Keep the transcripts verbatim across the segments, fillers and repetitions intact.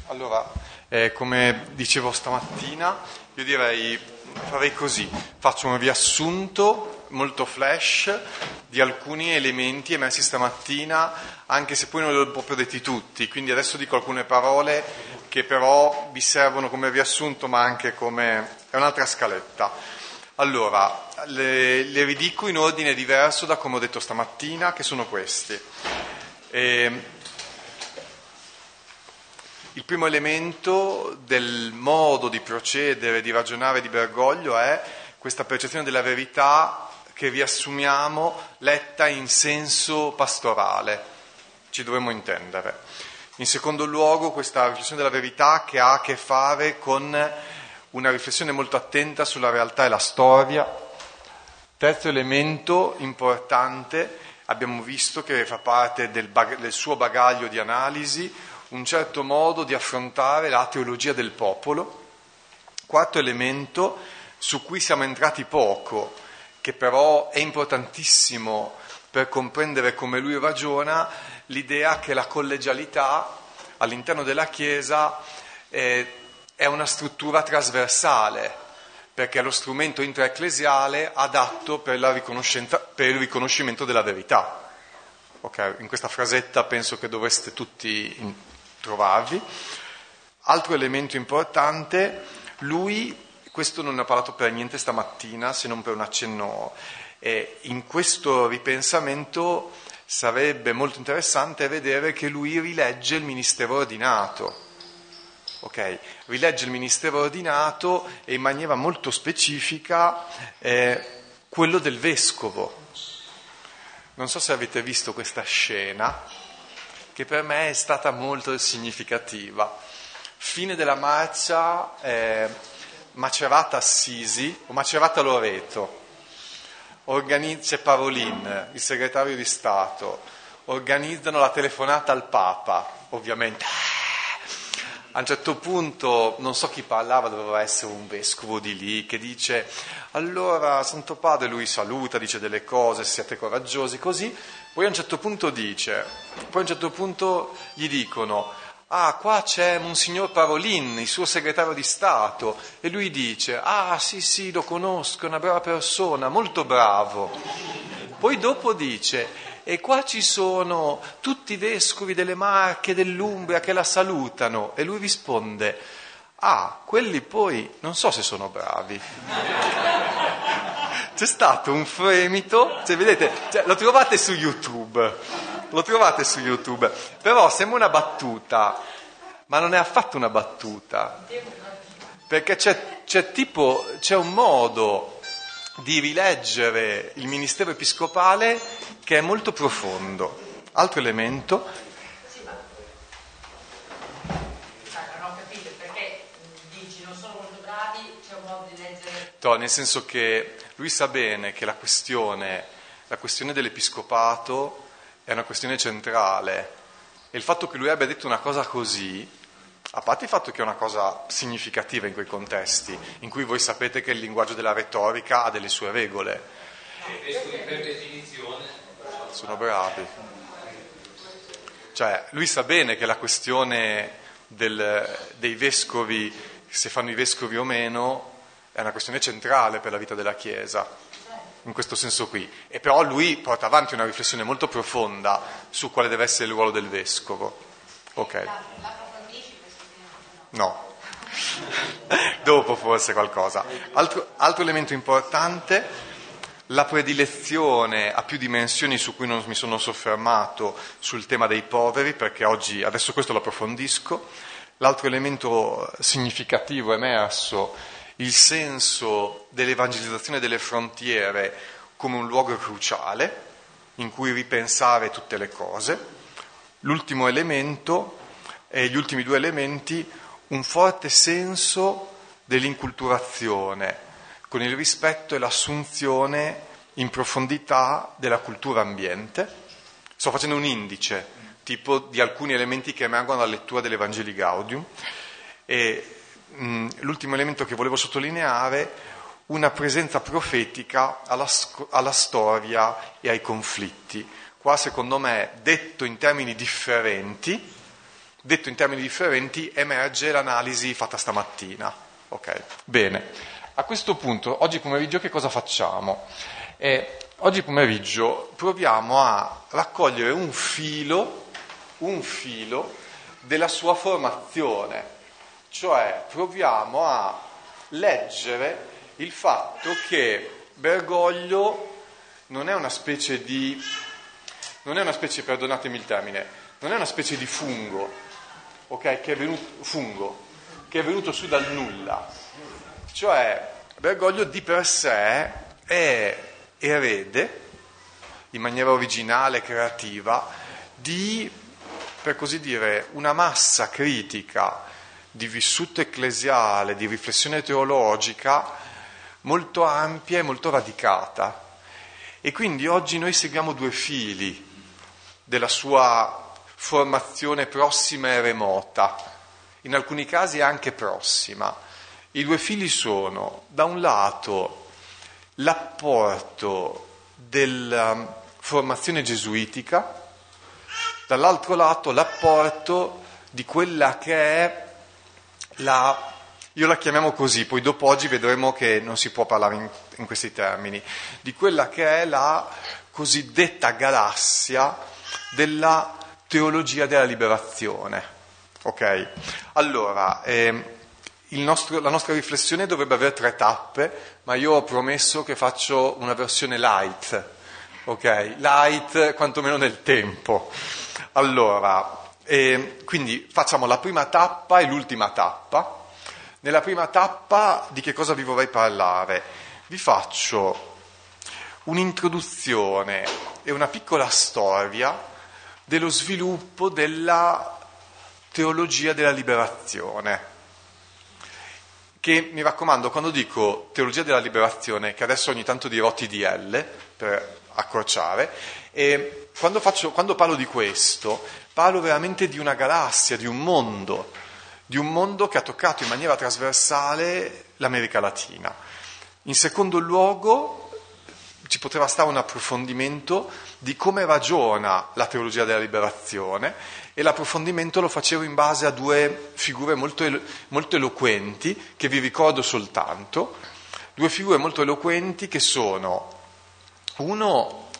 Allora, eh, come dicevo stamattina, io direi, farei così, faccio un riassunto molto flash di alcuni elementi emersi stamattina, anche se poi non li ho proprio detti tutti, quindi adesso dico alcune parole che però vi servono come riassunto, ma anche come... è un'altra scaletta. Allora, le, le ridico in ordine diverso da come ho detto stamattina, che sono questi. E, il primo elemento del modo di procedere, di ragionare di Bergoglio è questa percezione della verità che riassumiamo letta in senso pastorale, ci dovremmo intendere. In secondo luogo, questa riflessione della verità che ha a che fare con una riflessione molto attenta sulla realtà e la storia. Terzo elemento importante, abbiamo visto che fa parte del, bag- del suo bagaglio di analisi, un certo modo di affrontare la teologia del popolo. Quarto elemento, su cui siamo entrati poco, che però è importantissimo per comprendere come lui ragiona, l'idea che la collegialità all'interno della Chiesa è, è una struttura trasversale, perché è lo strumento intraecclesiale adatto per, la riconoscenza, per il riconoscimento della verità. Okay? In questa frasetta penso che dovreste tutti trovarvi. Altro elemento importante, lui, questo non ne ho parlato per niente stamattina, se non per un accenno, eh, in questo ripensamento sarebbe molto interessante vedere che lui rilegge il ministero ordinato, ok? Rilegge il ministero ordinato e in maniera molto specifica eh, quello del vescovo. Non so se avete visto questa scena, che per me è stata molto significativa. Fine della marcia, eh, Macerata Assisi o Macerata Loreto, organizza Parolin, il segretario di Stato, organizzano la telefonata al Papa, ovviamente. A un certo punto, non so chi parlava, doveva essere un vescovo di lì, che dice, allora, Santo Padre, lui saluta, dice delle cose, siate coraggiosi, così. Poi a un certo punto dice, poi a un certo punto gli dicono, ah, qua c'è Monsignor Parolin, il suo segretario di Stato, e lui dice, ah, sì, sì, lo conosco, è una brava persona, molto bravo. Poi dopo dice, e qua ci sono tutti i vescovi delle Marche, dell'Umbria che la salutano, e lui risponde, ah, quelli poi non so se sono bravi. C'è stato un fremito, cioè, vedete, cioè, lo trovate su YouTube, lo trovate su YouTube, però sembra una battuta, ma non è affatto una battuta, perché c'è, c'è tipo, c'è un modo di rileggere il ministero episcopale che è molto profondo. Altro elemento. Sì, ma non ho capito perché dici non sono molto bravi, c'è un modo di leggere. No, nel senso che lui sa bene che la questione, la questione dell'episcopato è una questione centrale e il fatto che lui abbia detto una cosa così, a parte il fatto che è una cosa significativa in quei contesti, in cui voi sapete che il linguaggio della retorica ha delle sue regole. I vescovi per definizione sono bravi. Cioè, lui sa bene che la questione del, dei vescovi, se fanno i vescovi o meno, è una questione centrale per la vita della Chiesa, in questo senso qui. E però lui porta avanti una riflessione molto profonda su quale deve essere il ruolo del vescovo. Ok. No. Dopo forse qualcosa. Altro, altro elemento importante, la predilezione a più dimensioni su cui non mi sono soffermato sul tema dei poveri, perché oggi, adesso questo lo approfondisco. L'altro elemento significativo emerso, il senso dell'evangelizzazione delle frontiere come un luogo cruciale in cui ripensare tutte le cose. L'ultimo elemento, e gli ultimi due elementi, un forte senso dell'inculturazione, con il rispetto e l'assunzione in profondità della cultura ambiente. Sto facendo un indice, tipo di alcuni elementi che emergono dalla lettura dell'Evangelii Gaudium. E mh, l'ultimo elemento che volevo sottolineare, una presenza profetica alla, alla storia e ai conflitti. Qua, secondo me, detto in termini differenti, detto in termini differenti, emerge l'analisi fatta stamattina. Ok, bene. A questo punto, oggi pomeriggio che cosa facciamo? Eh, oggi pomeriggio proviamo a raccogliere un filo, un filo della sua formazione, cioè proviamo a leggere il fatto che Bergoglio non è una specie di, non è una specie, perdonatemi il termine, non è una specie di fungo, ok, che è venuto, fungo, che è venuto su dal nulla. Cioè, Bergoglio di per sé è erede, in maniera originale, creativa, di, per così dire, una massa critica di vissuto ecclesiale, di riflessione teologica molto ampia e molto radicata. E quindi oggi noi seguiamo due fili della sua formazione prossima e remota, in alcuni casi anche prossima. I due fili sono, da un lato, l'apporto della formazione gesuitica, dall'altro lato l'apporto di quella che è la, io la chiamiamo così, poi dopo oggi vedremo che non si può parlare in, in questi termini, di quella che è la cosiddetta galassia della teologia della liberazione. Ok? Allora, eh, il nostro, la nostra riflessione dovrebbe avere tre tappe, ma io ho promesso che faccio una versione light, ok? Light quantomeno nel tempo. Allora, eh, quindi facciamo la prima tappa e l'ultima tappa. Nella prima tappa di che cosa vi vorrei parlare? Vi faccio un'introduzione e una piccola storia dello sviluppo della teologia della liberazione. Che, mi raccomando, quando dico teologia della liberazione, che adesso ogni tanto dirò T D L per accorciare, e quando, faccio, quando parlo di questo, parlo veramente di una galassia, di un mondo, di un mondo che ha toccato in maniera trasversale l'America Latina. In secondo luogo, ci poteva stare un approfondimento di come ragiona la teologia della liberazione, e l'approfondimento lo facevo in base a due figure molto, molto eloquenti, che vi ricordo soltanto, due figure molto eloquenti che sono, uno,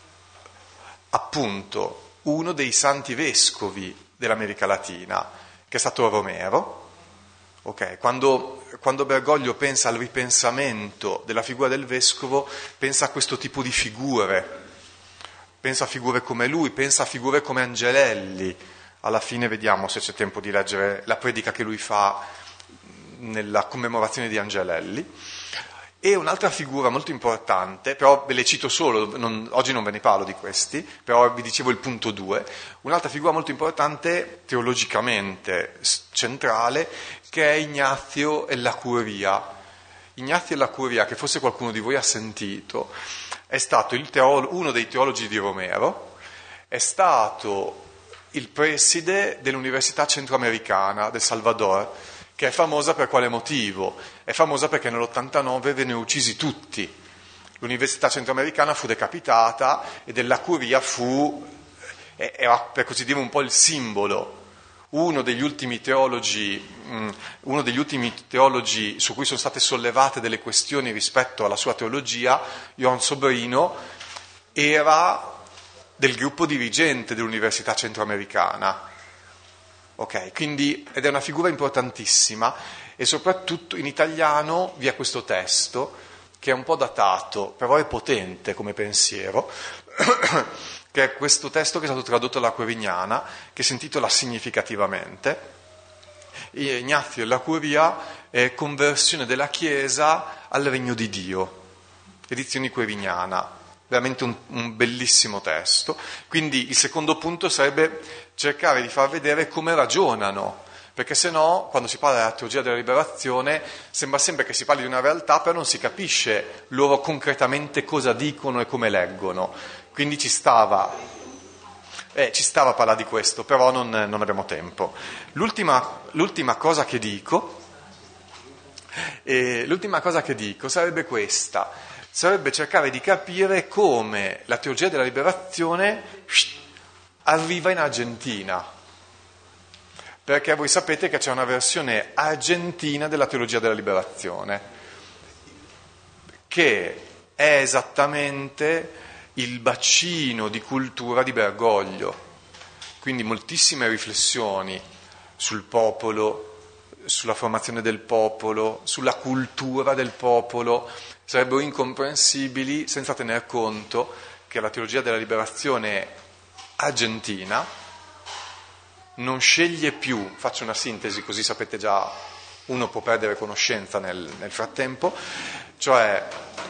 appunto, uno dei santi vescovi dell'America Latina, che è stato Romero. Okay. Quando, quando Bergoglio pensa al ripensamento della figura del vescovo, pensa a questo tipo di figure, pensa a figure come lui, pensa a figure come Angelelli. Alla fine vediamo, se c'è tempo di leggere la predica che lui fa nella commemorazione di Angelelli. E un'altra figura molto importante, però ve le cito solo, non, oggi non ve ne parlo di questi, però vi dicevo il punto due, un'altra figura molto importante teologicamente centrale, che è Ignazio e la Curia. Ignazio e la Curia, che forse qualcuno di voi ha sentito, è stato il teolo- uno dei teologi di Romero, è stato il preside dell'Università Centroamericana del Salvador, che è famosa per quale motivo? È famosa perché nell'ottantanove vennero uccisi tutti. L'Università Centroamericana fu decapitata e della Curia fu, era per così dire un po' il simbolo. Uno degli ultimi teologi, uno degli ultimi teologi su cui sono state sollevate delle questioni rispetto alla sua teologia, Johann Sobrino, era del gruppo dirigente dell'Università Centroamericana. Ok, quindi, ed è una figura importantissima, e soprattutto in italiano vi è questo testo che è un po' datato, però è potente come pensiero, che è questo testo che è stato tradotto alla Corignana, che si intitola Significativamente, Ignazio e la Curia, eh, conversione della Chiesa al Regno di Dio, edizioni Corignana. Veramente un, un bellissimo testo. Quindi il secondo punto sarebbe cercare di far vedere come ragionano, perché se no, quando si parla della teologia della liberazione, sembra sempre che si parli di una realtà, però non si capisce loro concretamente cosa dicono e come leggono. Quindi ci stava, eh, ci stava a parlare di questo, però non, non abbiamo tempo. L'ultima, l'ultima cosa che dico, eh, l'ultima cosa che dico sarebbe questa. Sarebbe cercare di capire come la teologia della liberazione arriva in Argentina. perché voi sapete che c'è una versione argentina della teologia della liberazione, che è esattamente il bacino di cultura di Bergoglio, quindi moltissime riflessioni sul popolo, sulla formazione del popolo, sulla cultura del popolo, sarebbero incomprensibili senza tener conto che la teologia della liberazione argentina non sceglie più, faccio una sintesi così sapete già, uno può perdere conoscenza nel, nel frattempo, cioè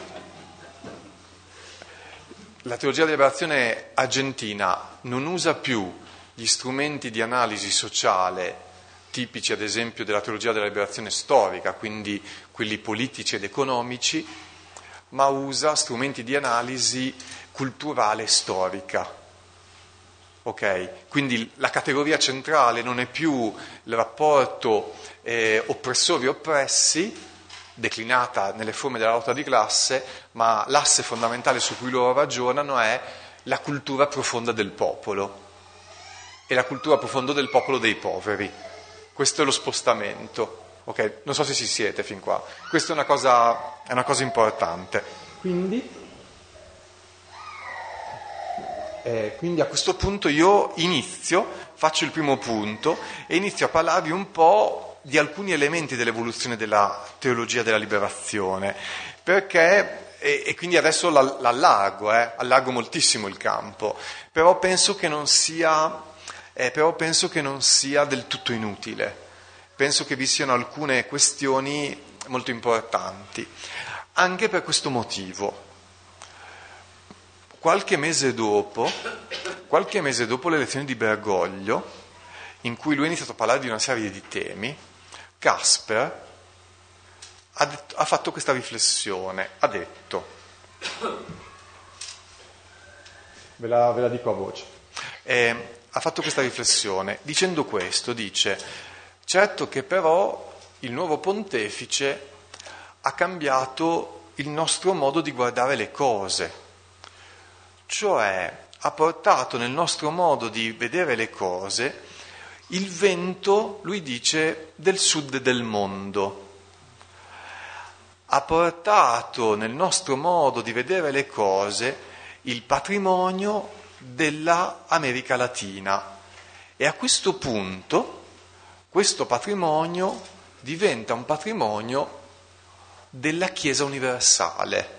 la teologia della liberazione argentina non usa più gli strumenti di analisi sociale tipici ad esempio della teologia della liberazione storica, quindi quelli politici ed economici, ma usa strumenti di analisi culturale e storica. Ok? Quindi la categoria centrale non è più il rapporto eh, oppressori-oppressi, declinata nelle forme della lotta di classe, ma l'asse fondamentale su cui loro ragionano è la cultura profonda del popolo e la cultura profonda del popolo dei poveri. Questo è lo spostamento, ok? Non so se ci siete fin qua. Questa è una cosa, è una cosa importante. Quindi, eh, quindi a questo punto io inizio, faccio il primo punto e inizio a parlarvi un po' di alcuni elementi dell'evoluzione della teologia della liberazione, perché, e, e quindi adesso l'allargo, eh, allargo moltissimo il campo, però penso che non sia... Eh, però penso che non sia del tutto inutile, penso che vi siano alcune questioni molto importanti, anche per questo motivo. Qualche mese dopo, qualche mese dopo le lezioni di Bergoglio, in cui lui ha iniziato a parlare di una serie di temi, Casper ha, detto, ha fatto questa riflessione, ha detto, ve la, ve la dico a voce, eh, ha fatto questa riflessione dicendo questo, dice, certo che però il nuovo pontefice ha cambiato il nostro modo di guardare le cose, cioè ha portato nel nostro modo di vedere le cose il vento, lui dice, del sud del mondo, ha portato nel nostro modo di vedere le cose il patrimonio della America Latina e a questo punto questo patrimonio diventa un patrimonio della Chiesa universale.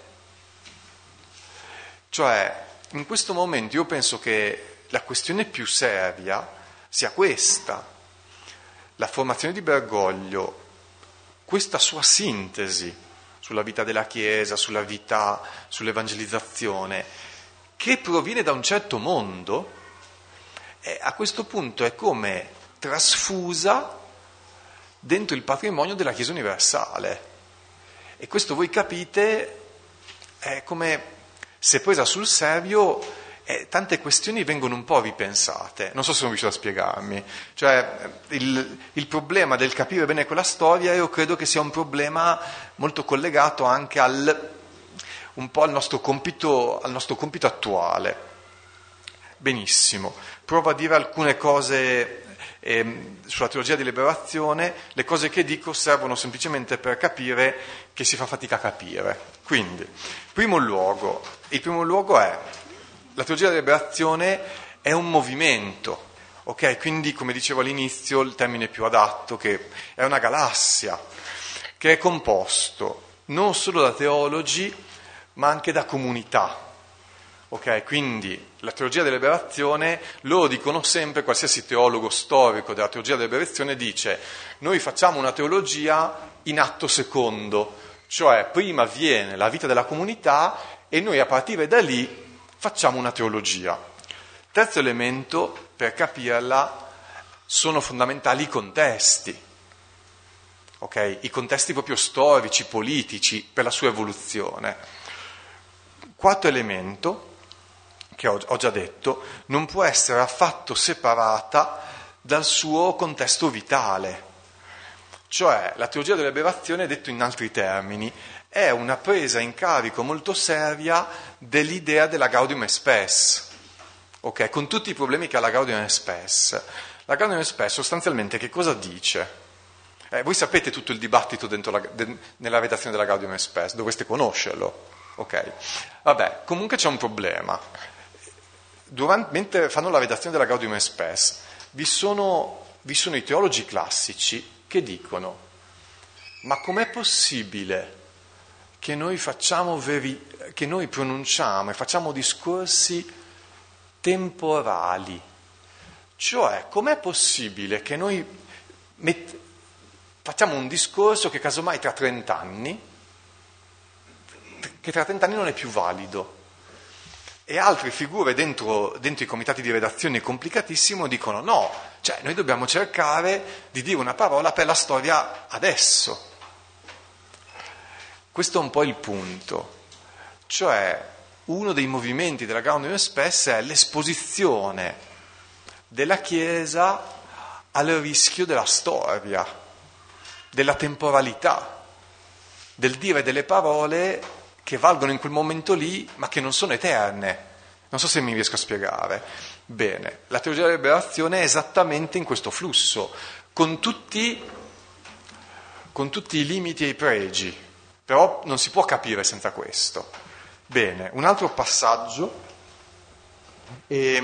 Cioè, in questo momento io penso che la questione più seria sia questa, la formazione di Bergoglio, questa sua sintesi sulla vita della Chiesa, sulla vita, sull'evangelizzazione, che proviene da un certo mondo, eh, a questo punto è come trasfusa dentro il patrimonio della Chiesa universale. E questo voi capite è come se presa sul serio eh, tante questioni vengono un po' ripensate. Non so se sono riuscito a spiegarmi. Cioè il, il problema del capire bene quella storia io credo che sia un problema molto collegato anche al un po' al nostro compito, al nostro compito attuale. Benissimo, provo a dire alcune cose eh, sulla teologia di liberazione, le cose che dico servono semplicemente per capire che si fa fatica a capire. Quindi, primo luogo, il primo luogo è, la teologia della liberazione è un movimento, ok? Quindi, come dicevo all'inizio, il termine più adatto, che è una galassia, che è composto non solo da teologi, ma anche da comunità, ok? Quindi la teologia della liberazione, loro dicono sempre, qualsiasi teologo storico della teologia della liberazione dice, noi facciamo una teologia in atto secondo, cioè prima viene la vita della comunità e noi a partire da lì facciamo una teologia. Terzo elemento, per capirla, sono fondamentali i contesti, ok? I contesti proprio storici, politici, per la sua evoluzione. Quarto elemento, che ho, ho già detto, non può essere affatto separata dal suo contesto vitale. Cioè, la teologia della liberazione, detto in altri termini, è una presa in carico molto seria dell'idea della Gaudium et Spes, ok? Con tutti i problemi che ha la Gaudium et Spes. La Gaudium et Spes sostanzialmente che cosa dice? Eh, voi sapete tutto il dibattito dentro la, de, nella redazione della Gaudium et Spes, dovreste conoscerlo, ok? Vabbè, comunque c'è un problema. Durante, mentre fanno la redazione della Gaudium et Spes, vi sono, vi sono i teologi classici che dicono: ma com'è possibile che noi facciamo veri, che noi pronunciamo e facciamo discorsi temporali? Cioè, com'è possibile che noi met, facciamo un discorso che casomai tra trent'anni, che tra trent'anni non è più valido? E altre figure dentro, dentro i comitati di redazione complicatissimo dicono no, cioè noi dobbiamo cercare di dire una parola per la storia adesso. Questo è un po' il punto, cioè uno dei movimenti della Gaudium et Spes è l'esposizione della Chiesa al rischio della storia, della temporalità, del dire delle parole che valgono in quel momento lì, ma che non sono eterne. Non so se mi riesco a spiegare. Bene, la teologia della liberazione è esattamente in questo flusso, con tutti, con tutti i limiti e i pregi, però non si può capire senza questo. Bene, un altro passaggio è,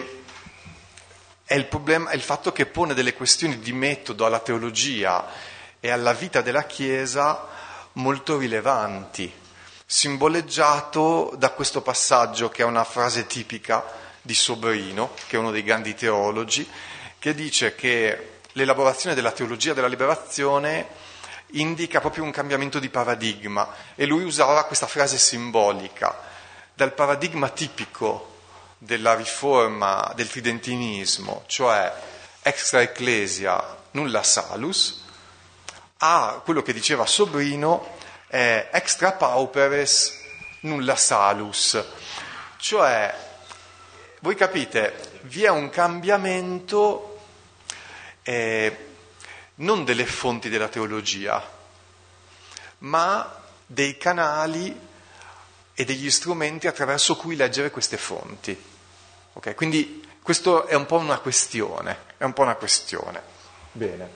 è il problema, è il fatto che pone delle questioni di metodo alla teologia e alla vita della Chiesa molto rilevanti, simboleggiato da questo passaggio che è una frase tipica di Sobrino, che è uno dei grandi teologi, che dice che l'elaborazione della teologia della liberazione indica proprio un cambiamento di paradigma, e lui usava questa frase simbolica: dal paradigma tipico della riforma del tridentinismo, cioè extra ecclesia nulla salus, a quello che diceva Sobrino, Eh, extra pauperes nulla salus, cioè, voi capite, vi è un cambiamento eh, non delle fonti della teologia, ma dei canali e degli strumenti attraverso cui leggere queste fonti. Okay? Quindi questo è un po' una questione, è un po' una questione. Bene.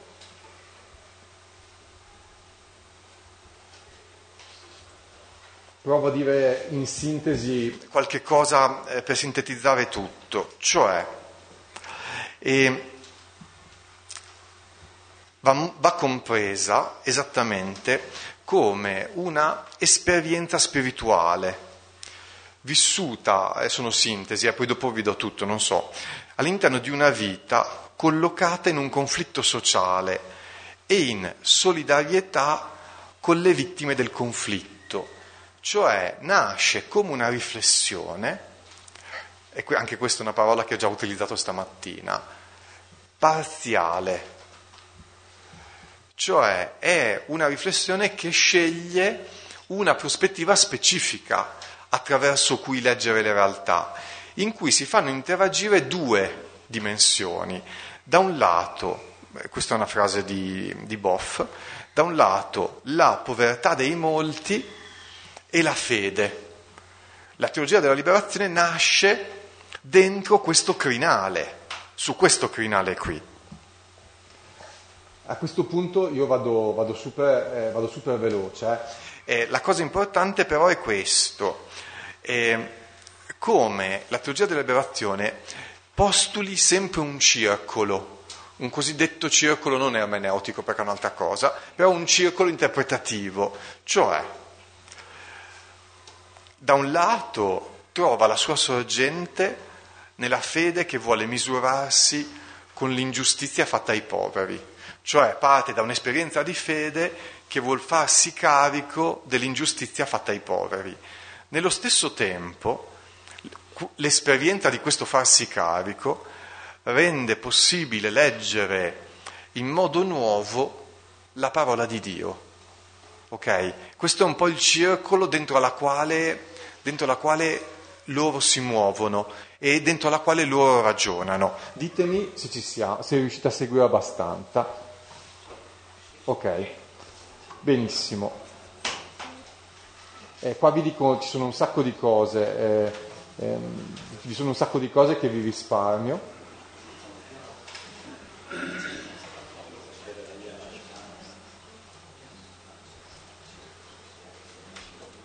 Provo a dire in sintesi qualche cosa eh, per sintetizzare tutto, cioè eh, va, va compresa esattamente come una esperienza spirituale vissuta, eh, sono sintesi, e eh, poi dopo vi do tutto, non so, all'interno di una vita collocata in un conflitto sociale e in solidarietà con le vittime del conflitto. Cioè nasce come una riflessione, e anche questa è una parola che ho già utilizzato stamattina, parziale, cioè è una riflessione che sceglie una prospettiva specifica attraverso cui leggere le realtà, in cui si fanno interagire due dimensioni. Da un lato, questa è una frase di, di Boff, da un lato la povertà dei molti e la fede. La teologia della liberazione nasce dentro questo crinale, su questo crinale qui. A questo punto io vado, vado, super, eh, vado super veloce. Eh. Eh, la cosa importante però è questo, eh, come la teologia della liberazione postuli sempre un circolo, un cosiddetto circolo non ermeneutico perché è un'altra cosa, però un circolo interpretativo, cioè da un lato trova la sua sorgente nella fede che vuole misurarsi con l'ingiustizia fatta ai poveri, cioè parte da un'esperienza di fede che vuol farsi carico dell'ingiustizia fatta ai poveri. Nello stesso tempo, l'esperienza di questo farsi carico rende possibile leggere in modo nuovo la parola di Dio. Ok? Questo è un po' il circolo dentro la quale, dentro la quale loro si muovono e dentro la quale loro ragionano. Ditemi se ci siamo, se riuscite a seguire abbastanza. Ok, benissimo. Eh, qua vi dico, ci sono un sacco di cose, eh, ehm, vi sono un sacco di cose che vi risparmio.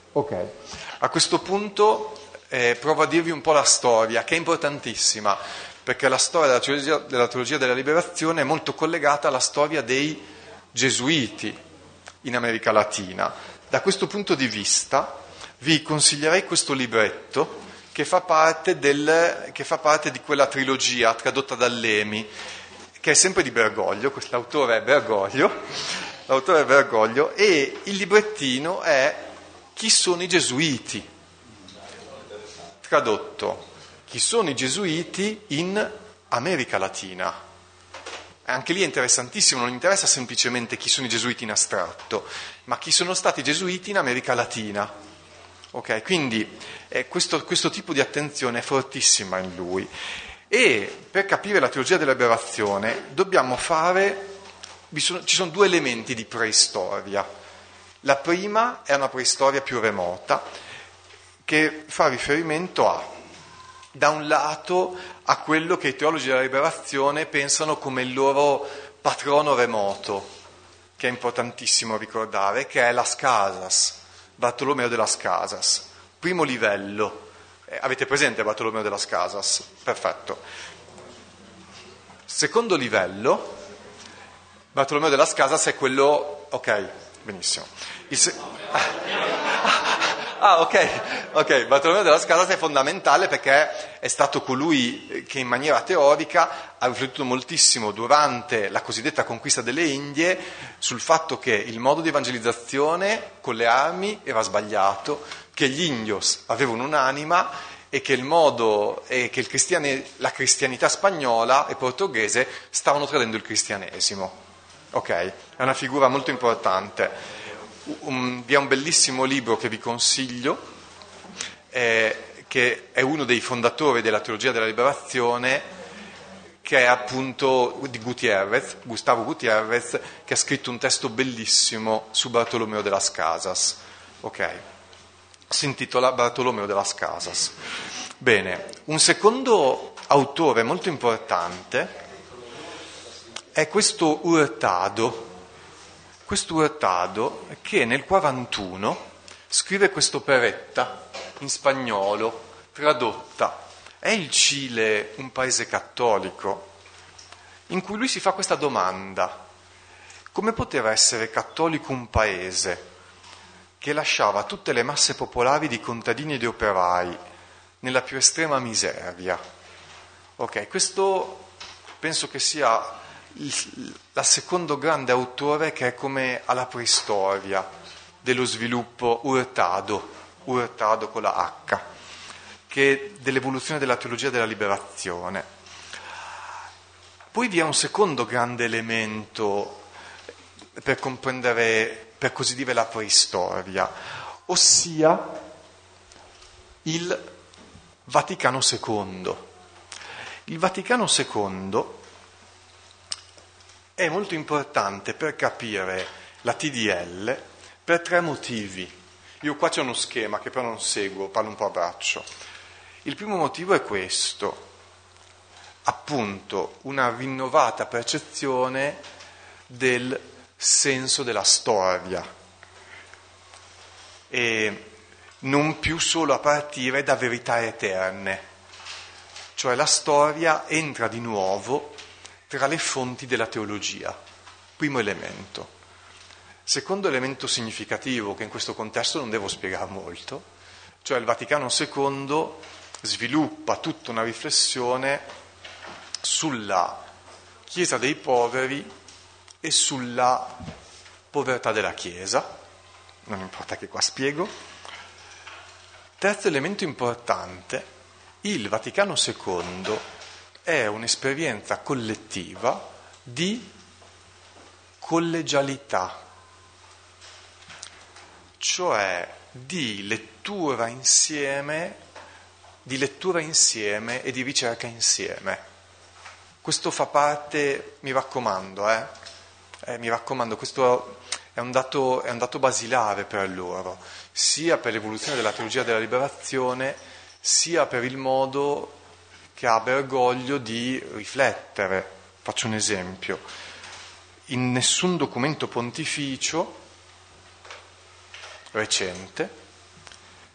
Ok, a questo punto eh, provo a dirvi un po' la storia, che è importantissima, perché la storia della teologia, della teologia della liberazione è molto collegata alla storia dei gesuiti in America Latina. Da questo punto di vista vi consiglierei questo libretto che fa parte, del, che fa parte di quella trilogia tradotta da Lemi, che è sempre di Bergoglio, l'autore è Bergoglio, l'autore è Bergoglio, e il librettino è Chi sono i gesuiti? Tradotto, chi sono i gesuiti in America Latina? Anche lì è interessantissimo, non interessa semplicemente chi sono i gesuiti in astratto, ma chi sono stati i gesuiti in America Latina. Ok, quindi eh, questo, questo tipo di attenzione è fortissima in lui. E per capire la teologia della liberazione dobbiamo fare, vi sono, ci sono due elementi di preistoria. La prima è una preistoria più remota, che fa riferimento a, da un lato, a quello che i teologi della liberazione pensano come il loro patrono remoto, che è importantissimo ricordare, che è Las Casas, Bartolomeo de las Casas, primo livello. Eh, avete presente Bartolomeo de las Casas? Perfetto. Secondo livello, Bartolomeo de las Casas è quello, ok, benissimo. Il se... Ah, ok, ok, Bartolomeo de las Casas è fondamentale perché è stato colui che in maniera teorica ha riflettuto moltissimo durante la cosiddetta conquista delle Indie sul fatto che il modo di evangelizzazione con le armi era sbagliato, che gli indios avevano un'anima e che il modo e che il cristiane... la cristianità spagnola e portoghese stavano tradendo il cristianesimo. Ok, è una figura molto importante. Um, vi è un bellissimo libro che vi consiglio, eh, che è uno dei fondatori della teologia della liberazione, che è appunto di Gutiérrez, Gustavo Gutiérrez, che ha scritto un testo bellissimo su Bartolomeo de las Casas. Ok, si intitola Bartolomeo de las Casas. Bene, un secondo autore molto importante è questo Hurtado. Questo Hurtado che nel quarantuno scrive questa operetta in spagnolo, tradotta. È il Cile un paese cattolico? In cui lui si fa questa domanda: come poteva essere cattolico un paese che lasciava tutte le masse popolari di contadini e di operai nella più estrema miseria? Ok, questo penso che sia il, la secondo grande autore che è come alla preistoria dello sviluppo Hurtado, Hurtado con la H, che è dell'evoluzione della teologia della liberazione. Poi vi è un secondo grande elemento per comprendere, per così dire, la preistoria, ossia il Vaticano secondo. Il Vaticano secondo è molto importante per capire la T D L per tre motivi. Io qua c'è uno schema che però non seguo, parlo un po' a braccio. Il primo motivo è questo, appunto una rinnovata percezione del senso della storia e non più solo a partire da verità eterne, cioè la storia entra di nuovo tra le fonti della teologia, primo elemento. Secondo elemento significativo, che in questo contesto non devo spiegare molto, cioè il Vaticano secondo sviluppa tutta una riflessione sulla Chiesa dei poveri e sulla povertà della Chiesa, non importa che qua spiego. Terzo elemento importante, il Vaticano secondo è un'esperienza collettiva di collegialità, cioè di lettura insieme, di lettura insieme e di ricerca insieme. Questo fa parte, mi raccomando, eh, eh, mi raccomando, questo è un dato, è un dato basilare per loro, sia per l'evoluzione della teologia della liberazione, sia per il modo che ha Bergoglio di riflettere. Faccio un esempio. In nessun documento pontificio recente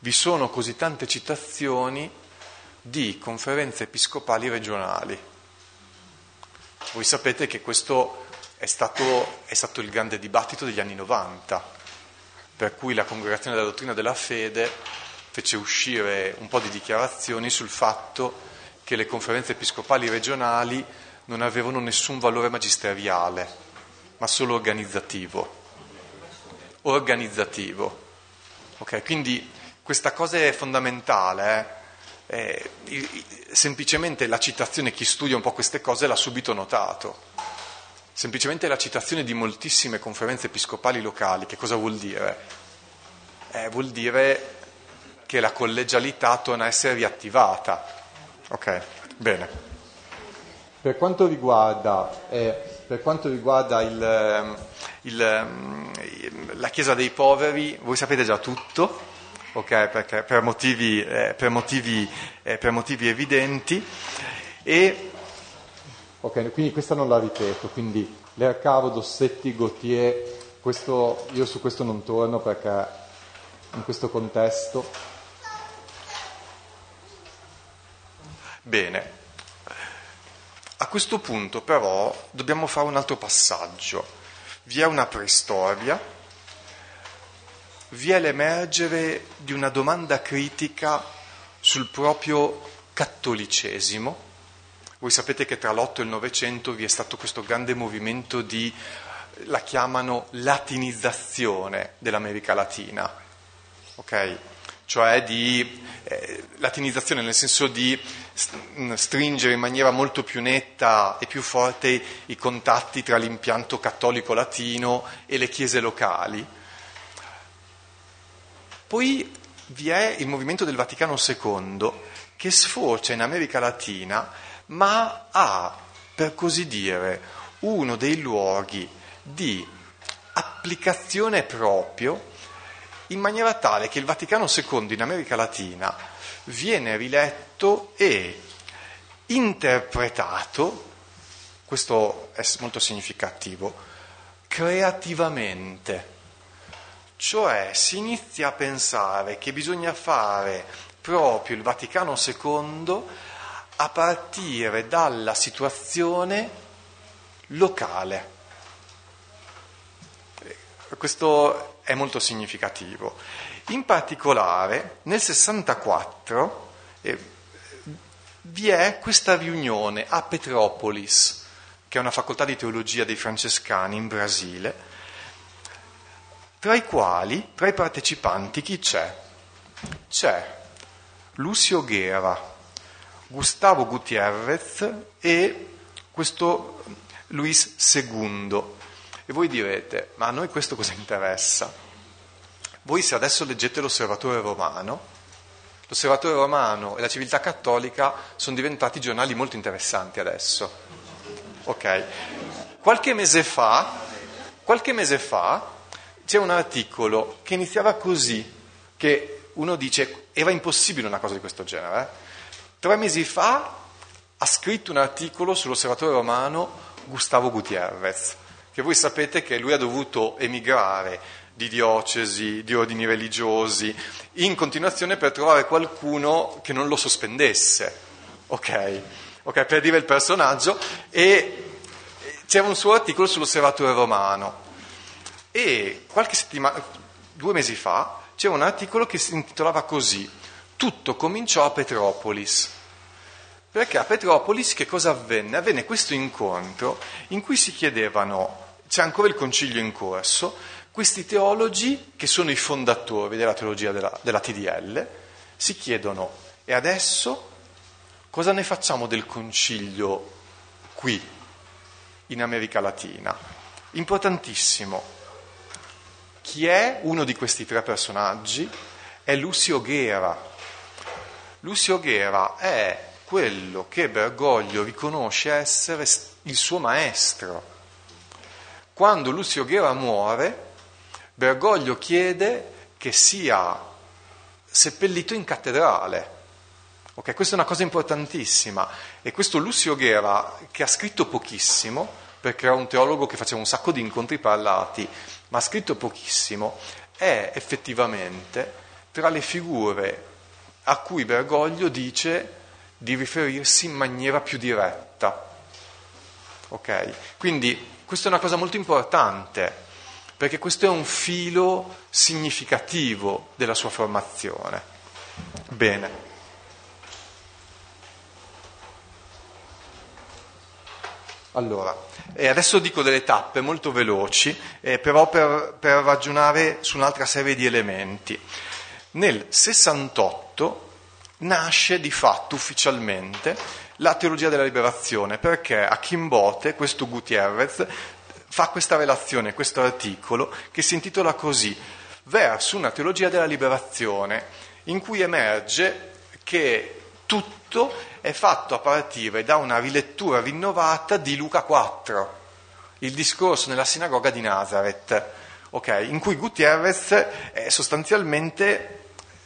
vi sono così tante citazioni di conferenze episcopali regionali. Voi sapete che questo è stato, è stato il grande dibattito degli anni novanta, per cui la Congregazione della Dottrina della Fede fece uscire un po' di dichiarazioni sul fatto che le conferenze episcopali regionali non avevano nessun valore magisteriale, ma solo organizzativo. Organizzativo. Ok, quindi questa cosa è fondamentale. Eh? Eh, semplicemente la citazione, chi studia un po' queste cose l'ha subito notato. Semplicemente la citazione di moltissime conferenze episcopali locali, che cosa vuol dire? Eh, vuol dire che la collegialità torna a essere riattivata. Ok, bene. Per quanto riguarda, eh, per quanto riguarda il, il, la Chiesa dei poveri, voi sapete già tutto, ok? Perché per motivi, eh, per motivi, eh, per motivi evidenti. E ok, quindi questa non la ripeto, quindi Lercavo, Dossetti, Gautier, questo, io su questo non torno perché in questo contesto. Bene, a questo punto però dobbiamo fare un altro passaggio. Vi è una preistoria, vi è l'emergere di una domanda critica sul proprio cattolicesimo. Voi sapete che tra l'Otto e il Novecento vi è stato questo grande movimento di, la chiamano latinizzazione dell'America Latina, ok? Cioè di eh, latinizzazione nel senso di stringere in maniera molto più netta e più forte i contatti tra l'impianto cattolico latino e le chiese locali. Poi vi è il movimento del Vaticano secondo che sfocia in America Latina, ma ha, per così dire, uno dei luoghi di applicazione proprio, in maniera tale che il Vaticano secondo in America Latina viene riletto e interpretato, questo è molto significativo, creativamente. Cioè si inizia a pensare che bisogna fare proprio il Vaticano secondo a partire dalla situazione locale. Questo è molto significativo. In particolare, nel sessantaquattro eh, vi è questa riunione a Petrópolis, che è una facoltà di teologia dei francescani in Brasile, tra i quali, tra i partecipanti, chi c'è? C'è Lucio Guerra, Gustavo Gutiérrez e questo Luis secondo. E voi direte, ma a noi questo cosa interessa? Voi se adesso leggete l'Osservatore Romano, l'Osservatore Romano e la Civiltà Cattolica sono diventati giornali molto interessanti adesso. Ok? Qualche mese fa, qualche mese fa c'è un articolo che iniziava così, che uno dice, era impossibile una cosa di questo genere. Eh? Tre mesi fa ha scritto un articolo sull'Osservatore Romano Gustavo Gutiérrez, che voi sapete che lui ha dovuto emigrare di diocesi, di ordini religiosi, in continuazione per trovare qualcuno che non lo sospendesse, ok? Ok, per dire il personaggio, e c'era un suo articolo sull'Osservatore Romano, e qualche settimana, due mesi fa, c'era un articolo che si intitolava così: tutto cominciò a Petrópolis. Perché a Petrópolis che cosa avvenne? Avvenne questo incontro in cui si chiedevano, c'è ancora il concilio in corso, questi teologi che sono i fondatori della teologia della, della T D L si chiedono, e adesso cosa ne facciamo del concilio qui in America Latina? Importantissimo. Chi è uno di questi tre personaggi? È Lucio Guerra. Lucio Guerra è quello che Bergoglio riconosce essere il suo maestro. Quando Lucio Guerra muore, Bergoglio chiede che sia seppellito in cattedrale. Ok, questa è una cosa importantissima. E questo Lucio Guerra, che ha scritto pochissimo, perché era un teologo che faceva un sacco di incontri parlati, ma ha scritto pochissimo, è effettivamente tra le figure a cui Bergoglio dice di riferirsi in maniera più diretta. Ok? Quindi questa è una cosa molto importante, perché questo è un filo significativo della sua formazione. Bene. Allora, eh, adesso dico delle tappe molto veloci, eh, però per, per ragionare su un'altra serie di elementi. Nel sessantotto nasce di fatto ufficialmente la teologia della liberazione, perché a Chimbote questo Gutiérrez fa questa relazione, questo articolo che si intitola così: verso una teologia della liberazione, in cui emerge che tutto è fatto a partire da una rilettura rinnovata di Luca quattro, il discorso nella sinagoga di Nazareth, okay, in cui Gutiérrez eh, sostanzialmente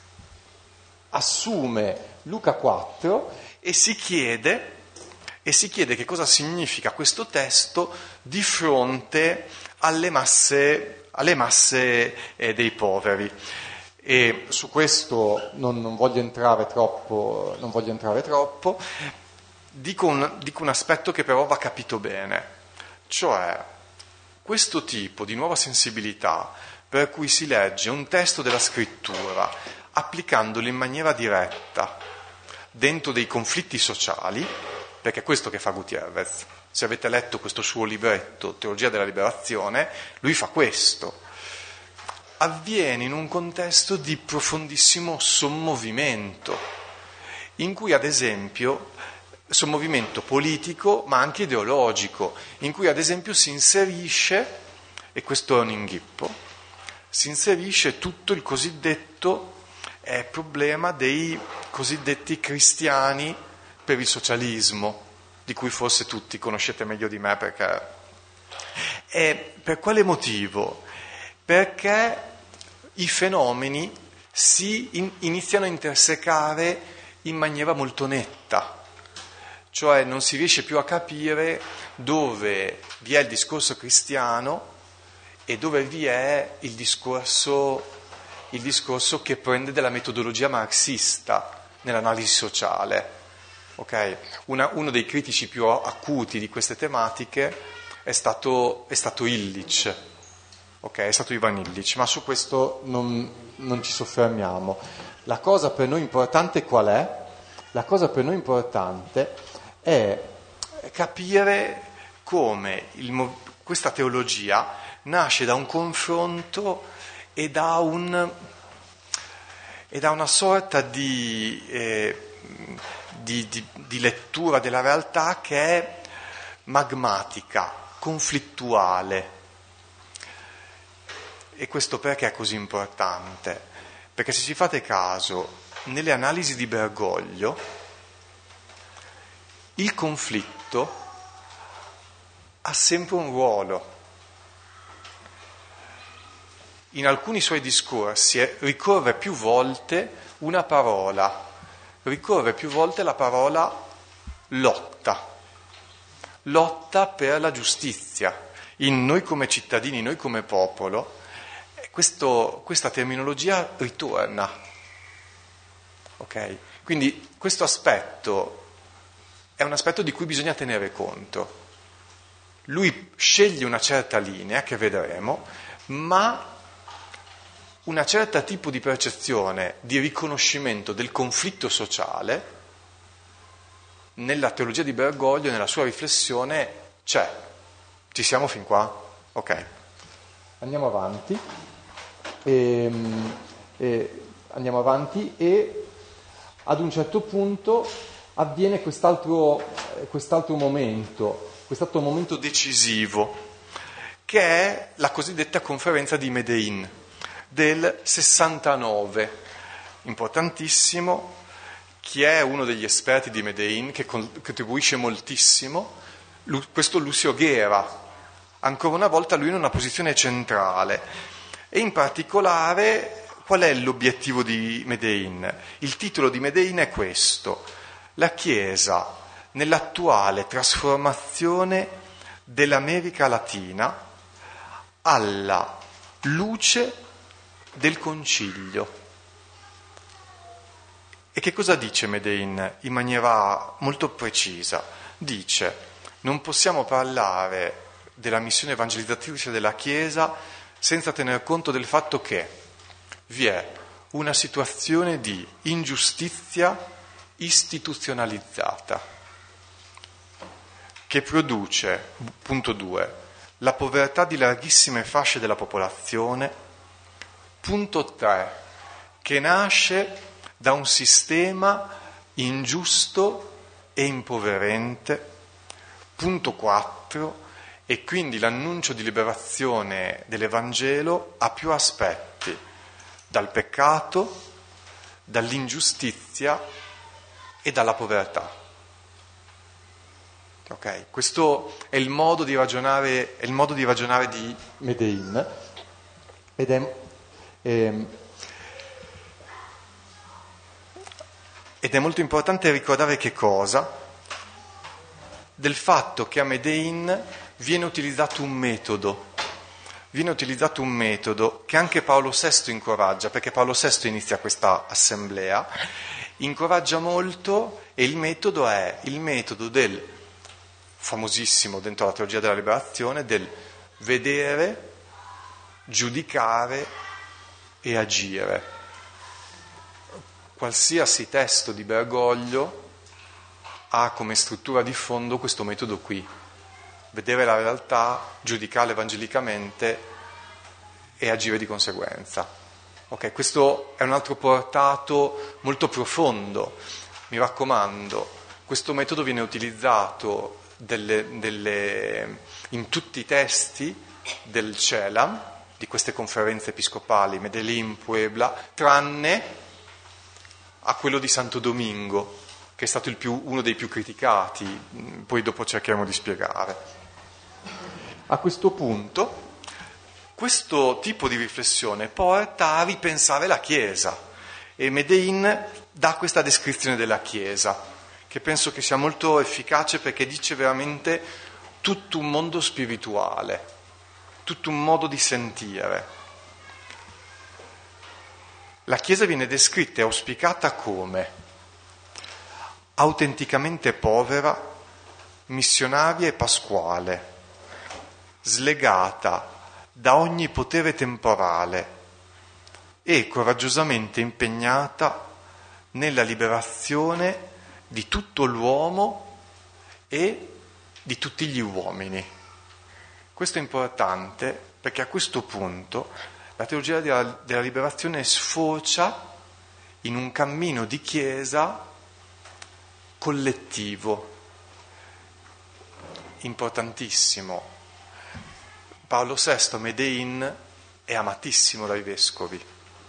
assume Luca quattro e si chiede e si chiede che cosa significa questo testo di fronte alle masse, alle masse eh, dei poveri. E su questo non, non voglio entrare troppo, non voglio entrare troppo. Dico un, dico un aspetto che però va capito bene, cioè questo tipo di nuova sensibilità per cui si legge un testo della scrittura applicandolo in maniera diretta dentro dei conflitti sociali, perché è questo che fa Gutiérrez. Se avete letto questo suo libretto, Teologia della liberazione, lui fa questo. Avviene in un contesto di profondissimo sommovimento, in cui ad esempio, sommovimento politico ma anche ideologico, in cui ad esempio si inserisce, e questo è un inghippo, si inserisce tutto il cosiddetto eh, problema dei cosiddetti cristiani per il socialismo, di cui forse tutti conoscete meglio di me, perché... E per quale motivo? Perché i fenomeni si in, iniziano a intersecare in maniera molto netta, cioè non si riesce più a capire dove vi è il discorso cristiano e dove vi è il discorso, il discorso che prende della metodologia marxista nell'analisi sociale. Okay? Una, uno dei critici più acuti di queste tematiche è stato, è stato Illich. Ok, è stato Ivan Illich, ma su questo non, non ci soffermiamo. La cosa per noi importante qual è? La cosa per noi importante è capire come il, questa teologia nasce da un confronto e da, un, e da una sorta di, eh, di, di, di lettura della realtà che è magmatica, conflittuale. E questo perché è così importante? Perché se ci fate caso, nelle analisi di Bergoglio, il conflitto ha sempre un ruolo. In alcuni suoi discorsi ricorre più volte una parola, ricorre più volte la parola lotta, lotta per la giustizia. In Noi come cittadini, noi come popolo, Questo, questa terminologia ritorna, ok? Quindi questo aspetto è un aspetto di cui bisogna tenere conto. Lui sceglie una certa linea, che vedremo, ma una certa tipo di percezione, di riconoscimento del conflitto sociale, nella teologia di Bergoglio, nella sua riflessione, c'è. Ci siamo fin qua? Ok. Andiamo avanti. E, e, andiamo avanti e ad un certo punto avviene quest'altro, quest'altro momento, quest'altro momento decisivo, che è la cosiddetta conferenza di Medellin del sessantanove, importantissimo. Chi è uno degli esperti di Medellin che contribuisce moltissimo? Questo Lucio Guerra, ancora una volta lui in una posizione centrale. E in particolare, qual è l'obiettivo di Medellin? Il titolo di Medellin è questo: la Chiesa nell'attuale trasformazione dell'America Latina alla luce del Concilio. E che cosa dice Medellin in maniera molto precisa? Dice: non possiamo parlare della missione evangelizzatrice della Chiesa senza tener conto del fatto che vi è una situazione di ingiustizia istituzionalizzata che produce, punto due, la povertà di larghissime fasce della popolazione, punto tre, che nasce da un sistema ingiusto e impoverente, punto quattro, e quindi l'annuncio di liberazione dell'Evangelo ha più aspetti: dal peccato, dall'ingiustizia e dalla povertà. Ok, questo è il modo di ragionare, è il modo di ragionare di Medellin, ed è, è, ed è molto importante ricordare che cosa? Del fatto che a Medellin viene utilizzato un metodo, viene utilizzato un metodo che anche Paolo sesto incoraggia, perché Paolo sesto inizia questa assemblea, incoraggia molto, e il metodo è il metodo del famosissimo dentro la teologia della liberazione, del vedere, giudicare e agire. Qualsiasi testo di Bergoglio ha come struttura di fondo questo metodo qui: vedere la realtà, giudicarla evangelicamente e agire di conseguenza. Ok, questo è un altro portato molto profondo. Mi raccomando, questo metodo viene utilizzato Delle, delle, in tutti i testi del CELAM, di queste conferenze episcopali, Medellin, Puebla, tranne a quello di Santo Domingo, che è stato il più, uno dei più criticati, poi dopo cercheremo di spiegare. A questo punto, questo tipo di riflessione porta a ripensare la Chiesa, e Medellin dà questa descrizione della Chiesa, che penso che sia molto efficace, perché dice veramente tutto un mondo spirituale, tutto un modo di sentire. La Chiesa viene descritta e auspicata come autenticamente povera, missionaria e pasquale, slegata da ogni potere temporale e coraggiosamente impegnata nella liberazione di tutto l'uomo e di tutti gli uomini. Questo è importante perché a questo punto la teologia della, della liberazione sfocia in un cammino di Chiesa collettivo, importantissimo. Paolo sesto, Medellin, è amatissimo dai vescovi.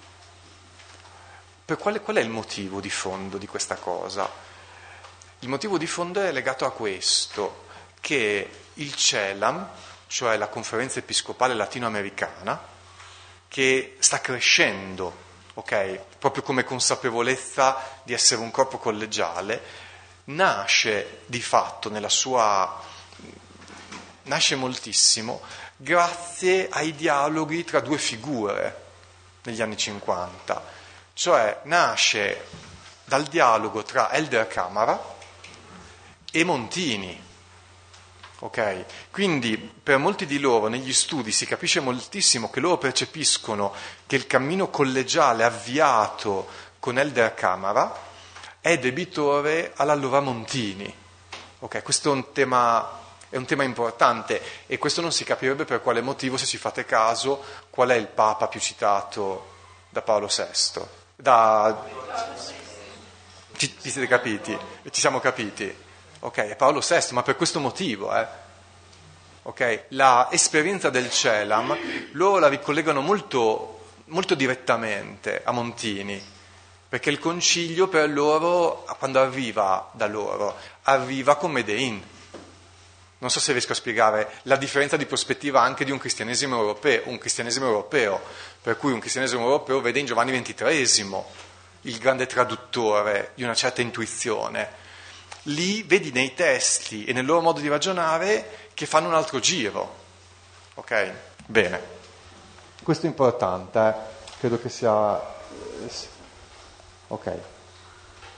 Per quale, qual è il motivo di fondo di questa cosa? Il motivo di fondo è legato a questo, che il CELAM, cioè la Conferenza Episcopale Latinoamericana, che sta crescendo, ok, proprio come consapevolezza di essere un corpo collegiale, nasce di fatto nella sua... nasce moltissimo grazie ai dialoghi tra due figure negli anni cinquanta, cioè nasce dal dialogo tra Elder Camara e Montini, ok? Quindi per molti di loro negli studi si capisce moltissimo che loro percepiscono che il cammino collegiale avviato con Elder Camara è debitore all'allora Montini, ok? Questo è un tema, è un tema importante, e questo non si capirebbe per quale motivo, se ci fate caso, qual è il Papa più citato da Paolo sesto. Da... Ci, ci siete capiti? Ci siamo capiti? Ok, è Paolo sesto, ma per questo motivo, eh. Ok, la esperienza del CELAM loro la ricollegano molto, molto direttamente a Montini, perché il concilio per loro, quando arriva da loro, arriva con Medellin. Non so se riesco a spiegare la differenza di prospettiva anche di un cristianesimo europeo, un cristianesimo europeo, per cui un cristianesimo europeo vede in Giovanni ventitreesimo il grande traduttore di una certa intuizione. Lì vedi nei testi e nel loro modo di ragionare che fanno un altro giro. Ok? Bene. Questo è importante, eh? Credo che sia... Ok.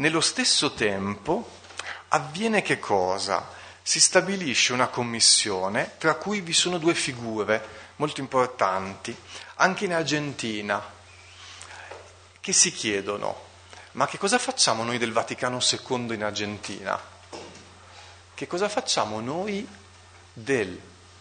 Nello stesso tempo avviene che cosa? Si stabilisce una commissione tra cui vi sono due figure molto importanti, anche in Argentina, che si chiedono: ma che cosa facciamo noi del Vaticano secondo in Argentina? Che cosa facciamo noi del,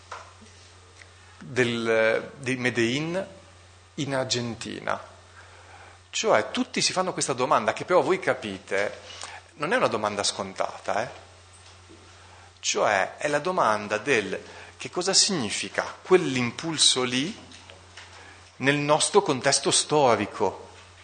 del, dei Medellin in Argentina? Cioè tutti si fanno questa domanda, che però voi capite non è una domanda scontata, eh? Cioè è la domanda del che cosa significa quell'impulso lì nel nostro contesto storico.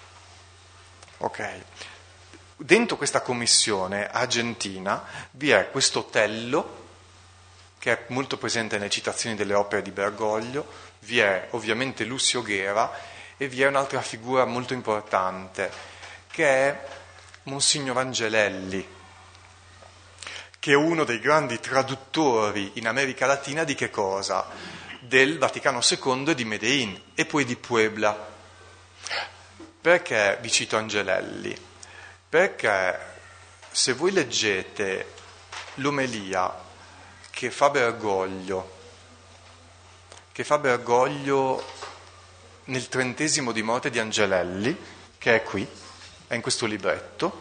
Ok? Dentro questa commissione argentina vi è questo Tello, che è molto presente nelle citazioni delle opere di Bergoglio, vi è ovviamente Lucio Ghera e vi è un'altra figura molto importante, che è Monsignor Angelelli, che è uno dei grandi traduttori in America Latina di che cosa? Del Vaticano secondo e di Medellin e poi di Puebla. Perché vi cito Angelelli? Perché se voi leggete l'omelia che fa Bergoglio, che fa Bergoglio nel trentesimo di morte di Angelelli, che è qui, è in questo libretto,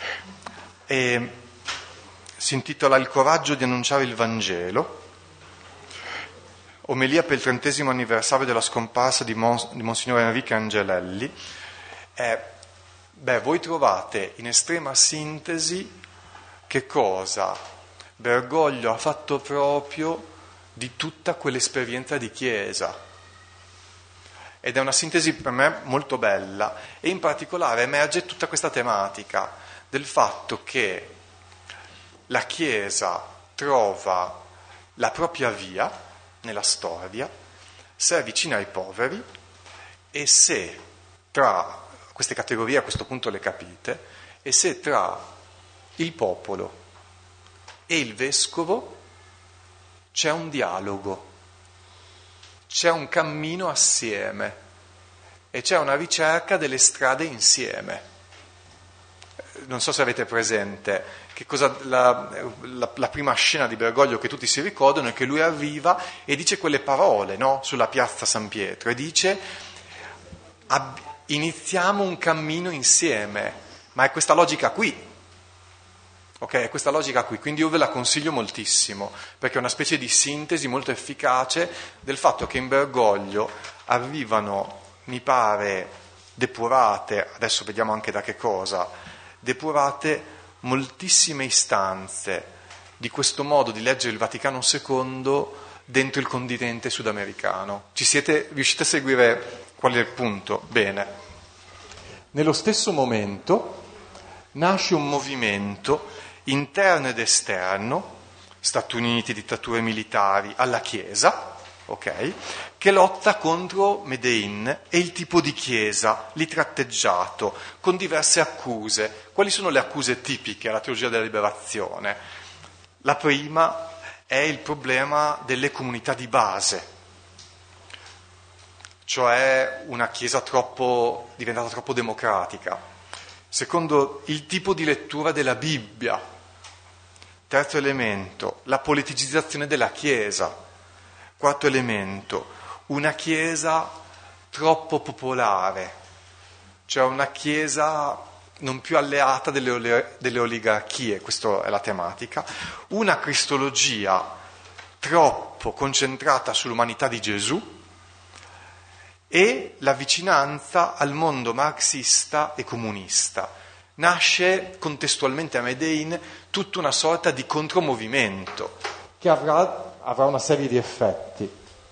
e si intitola Il coraggio di annunciare il Vangelo, omelia per il trentesimo anniversario della scomparsa di, Mons- di Monsignor Enrique Angelelli. Eh, beh, voi trovate in estrema sintesi che cosa Bergoglio ha fatto proprio di tutta quell'esperienza di Chiesa. Ed è una sintesi per me molto bella, e in particolare emerge tutta questa tematica del fatto che la Chiesa trova la propria via nella storia, se è vicina ai poveri e se tra queste categorie, a questo punto le capite, e se tra il popolo e il vescovo c'è un dialogo, c'è un cammino assieme e c'è una ricerca delle strade insieme. Non so se avete presente che cosa la, la, la prima scena di Bergoglio che tutti si ricordano è che lui arriva e dice quelle parole, no? Sulla piazza San Pietro, e dice ab, iniziamo un cammino insieme, ma è questa logica qui. Ok, è questa logica qui, quindi io ve la consiglio moltissimo, perché è una specie di sintesi molto efficace del fatto che in Bergoglio arrivano, mi pare, depurate, adesso vediamo anche da che cosa, depurate moltissime istanze di questo modo di leggere il Vaticano secondo dentro il continente sudamericano. Ci siete riusciti a seguire qual è il punto? Bene. Nello stesso momento nasce un movimento interno ed esterno, Stati Uniti, dittature militari, alla Chiesa, ok, che lotta contro Medellin e il tipo di Chiesa lì tratteggiato, con diverse accuse. Quali sono le accuse tipiche alla teologia della liberazione? La prima è il problema delle comunità di base, cioè una Chiesa troppo, diventata troppo democratica. Secondo, il tipo di lettura della Bibbia. Terzo elemento, la politicizzazione della Chiesa. Quarto elemento, una Chiesa troppo popolare, cioè una Chiesa non più alleata delle, delle oligarchie, questa è la tematica. Una cristologia troppo concentrata sull'umanità di Gesù, e la vicinanza al mondo marxista e comunista. Nasce contestualmente a Medellin tutta una sorta di contromovimento che avrà, avrà una serie di effetti.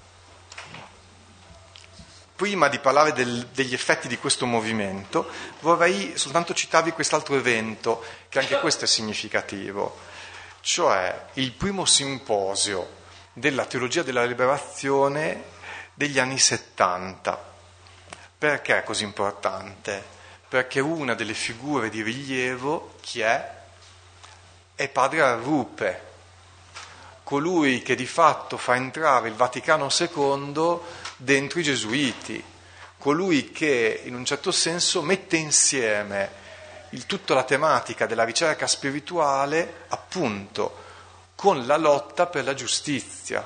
Prima di parlare del, degli effetti di questo movimento, vorrei soltanto citarvi quest'altro evento, che anche questo è significativo, cioè il primo simposio della teologia della liberazione degli anni settanta. Perché è così importante? Perché una delle figure di rilievo, chi è? È padre Arrupe, colui che di fatto fa entrare il Vaticano secondo dentro i Gesuiti, colui che in un certo senso mette insieme il, tutta la tematica della ricerca spirituale appunto con la lotta per la giustizia.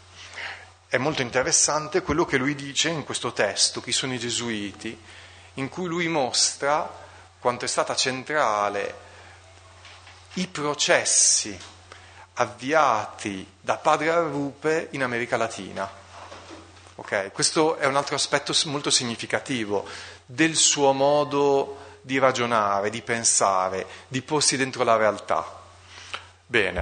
È molto interessante quello che lui dice in questo testo, Chi sono i Gesuiti, in cui lui mostra quanto è stata centrale i processi avviati da padre Arrupe in America Latina. Okay? Questo è un altro aspetto molto significativo del suo modo di ragionare, di pensare, di porsi dentro la realtà. Bene,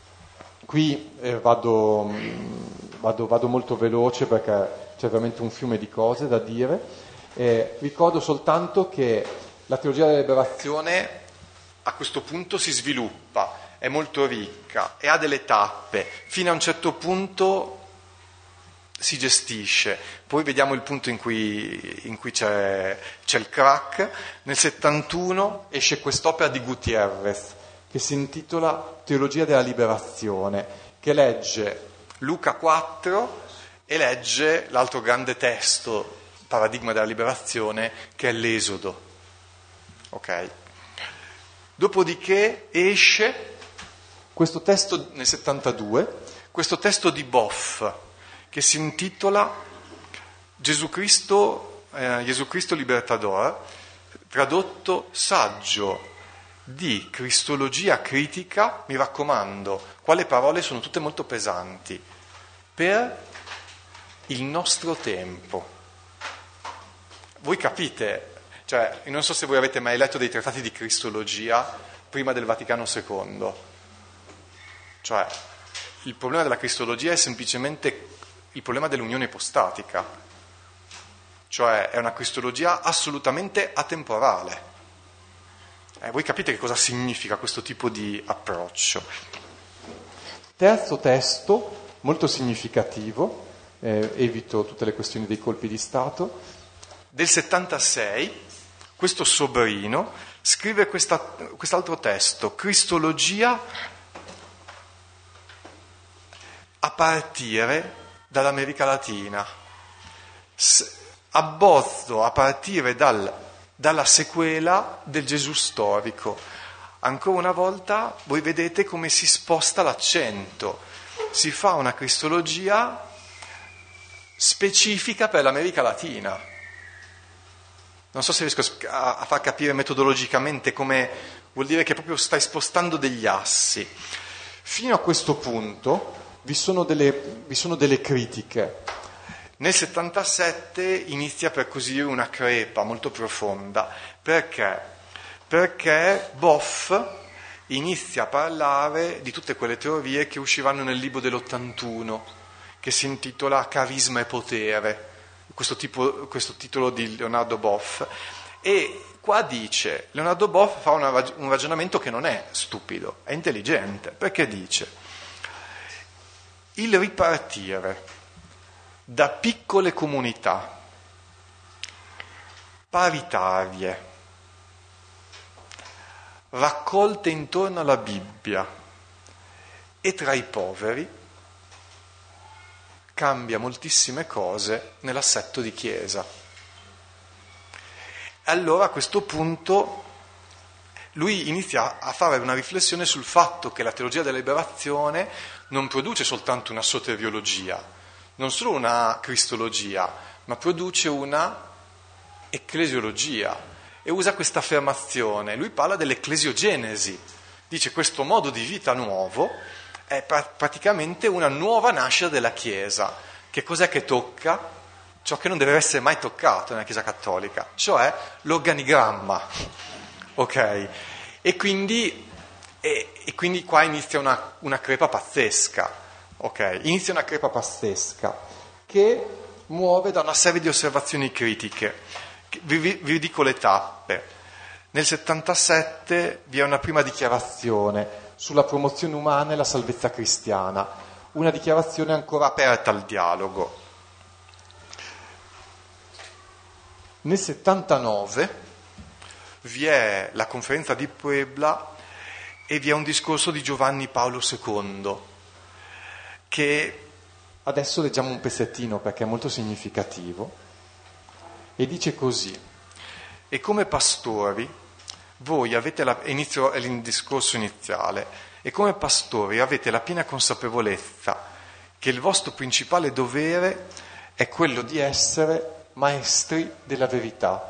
qui eh, vado, vado, vado molto veloce perché c'è veramente un fiume di cose da dire. Eh, ricordo soltanto che la teologia della liberazione a questo punto si sviluppa, è molto ricca e ha delle tappe, fino a un certo punto si gestisce, poi vediamo il punto in cui, in cui c'è, c'è il crack. Nel settantuno esce quest'opera di Gutiérrez che si intitola Teologia della liberazione, che legge Luca quattro e legge l'altro grande testo, paradigma della liberazione, che è l'Esodo. Ok? Dopodiché esce questo testo nel settantadue, questo testo di Boff, che si intitola Gesù Cristo, eh, Gesù Cristo Libertador, tradotto Saggio di Cristologia critica, mi raccomando, qua le parole sono tutte molto pesanti, per il nostro tempo. Voi capite? Cioè, non so se voi avete mai letto dei trattati di Cristologia prima del Vaticano secondo. Cioè, il problema della Cristologia è semplicemente il problema dell'unione ipostatica. Cioè, è una Cristologia assolutamente atemporale. Eh, voi capite che cosa significa questo tipo di approccio? Terzo testo, molto significativo, eh, evito tutte le questioni dei colpi di Stato. Del settantasei, questo Sobrino scrive questa, quest'altro testo, Cristologia a partire dall'America Latina, S- abbozzo a partire dal, dalla sequela del Gesù storico. Ancora una volta voi vedete come si sposta l'accento, si fa una cristologia specifica per l'America Latina. Non so se riesco a, a far capire metodologicamente come vuol dire che proprio stai spostando degli assi. Fino a questo punto vi sono delle, vi sono delle critiche. Nel settantasette inizia, per così dire, una crepa molto profonda. Perché? Perché Boff inizia a parlare di tutte quelle teorie che usciranno nel libro dell'ottantuno, che si intitola Carisma e potere, questo, tipo, questo titolo di Leonardo Boff. E qua dice, Leonardo Boff fa una, un ragionamento che non è stupido, è intelligente, perché dice: il ripartire da piccole comunità paritarie, raccolte intorno alla Bibbia e tra i poveri, cambia moltissime cose nell'assetto di Chiesa. Allora a questo punto lui inizia a fare una riflessione sul fatto che la teologia della liberazione non produce soltanto una soteriologia, non solo una cristologia, ma produce una ecclesiologia, e usa questa affermazione. Lui parla dell'ecclesiogenesi, dice questo modo di vita nuovo è pra- praticamente una nuova nascita della Chiesa. Che cos'è che tocca? Ciò che non deve essere mai toccato nella Chiesa cattolica, cioè l'organigramma. Ok? E quindi, e, e quindi qua inizia una, una crepa pazzesca. Ok? Inizia una crepa pazzesca che muove da una serie di osservazioni critiche. Vi, vi, vi dico le tappe. Nel settantasette vi è una prima dichiarazione sulla promozione umana e la salvezza cristiana, una dichiarazione ancora aperta al dialogo. Nel settantanove vi è la conferenza di Puebla e vi è un discorso di Giovanni Paolo secondo, che adesso leggiamo un pezzettino perché è molto significativo, e dice così: e come pastori voi avete la, inizio il discorso iniziale, e come pastori avete la piena consapevolezza che il vostro principale dovere è quello di essere maestri della verità.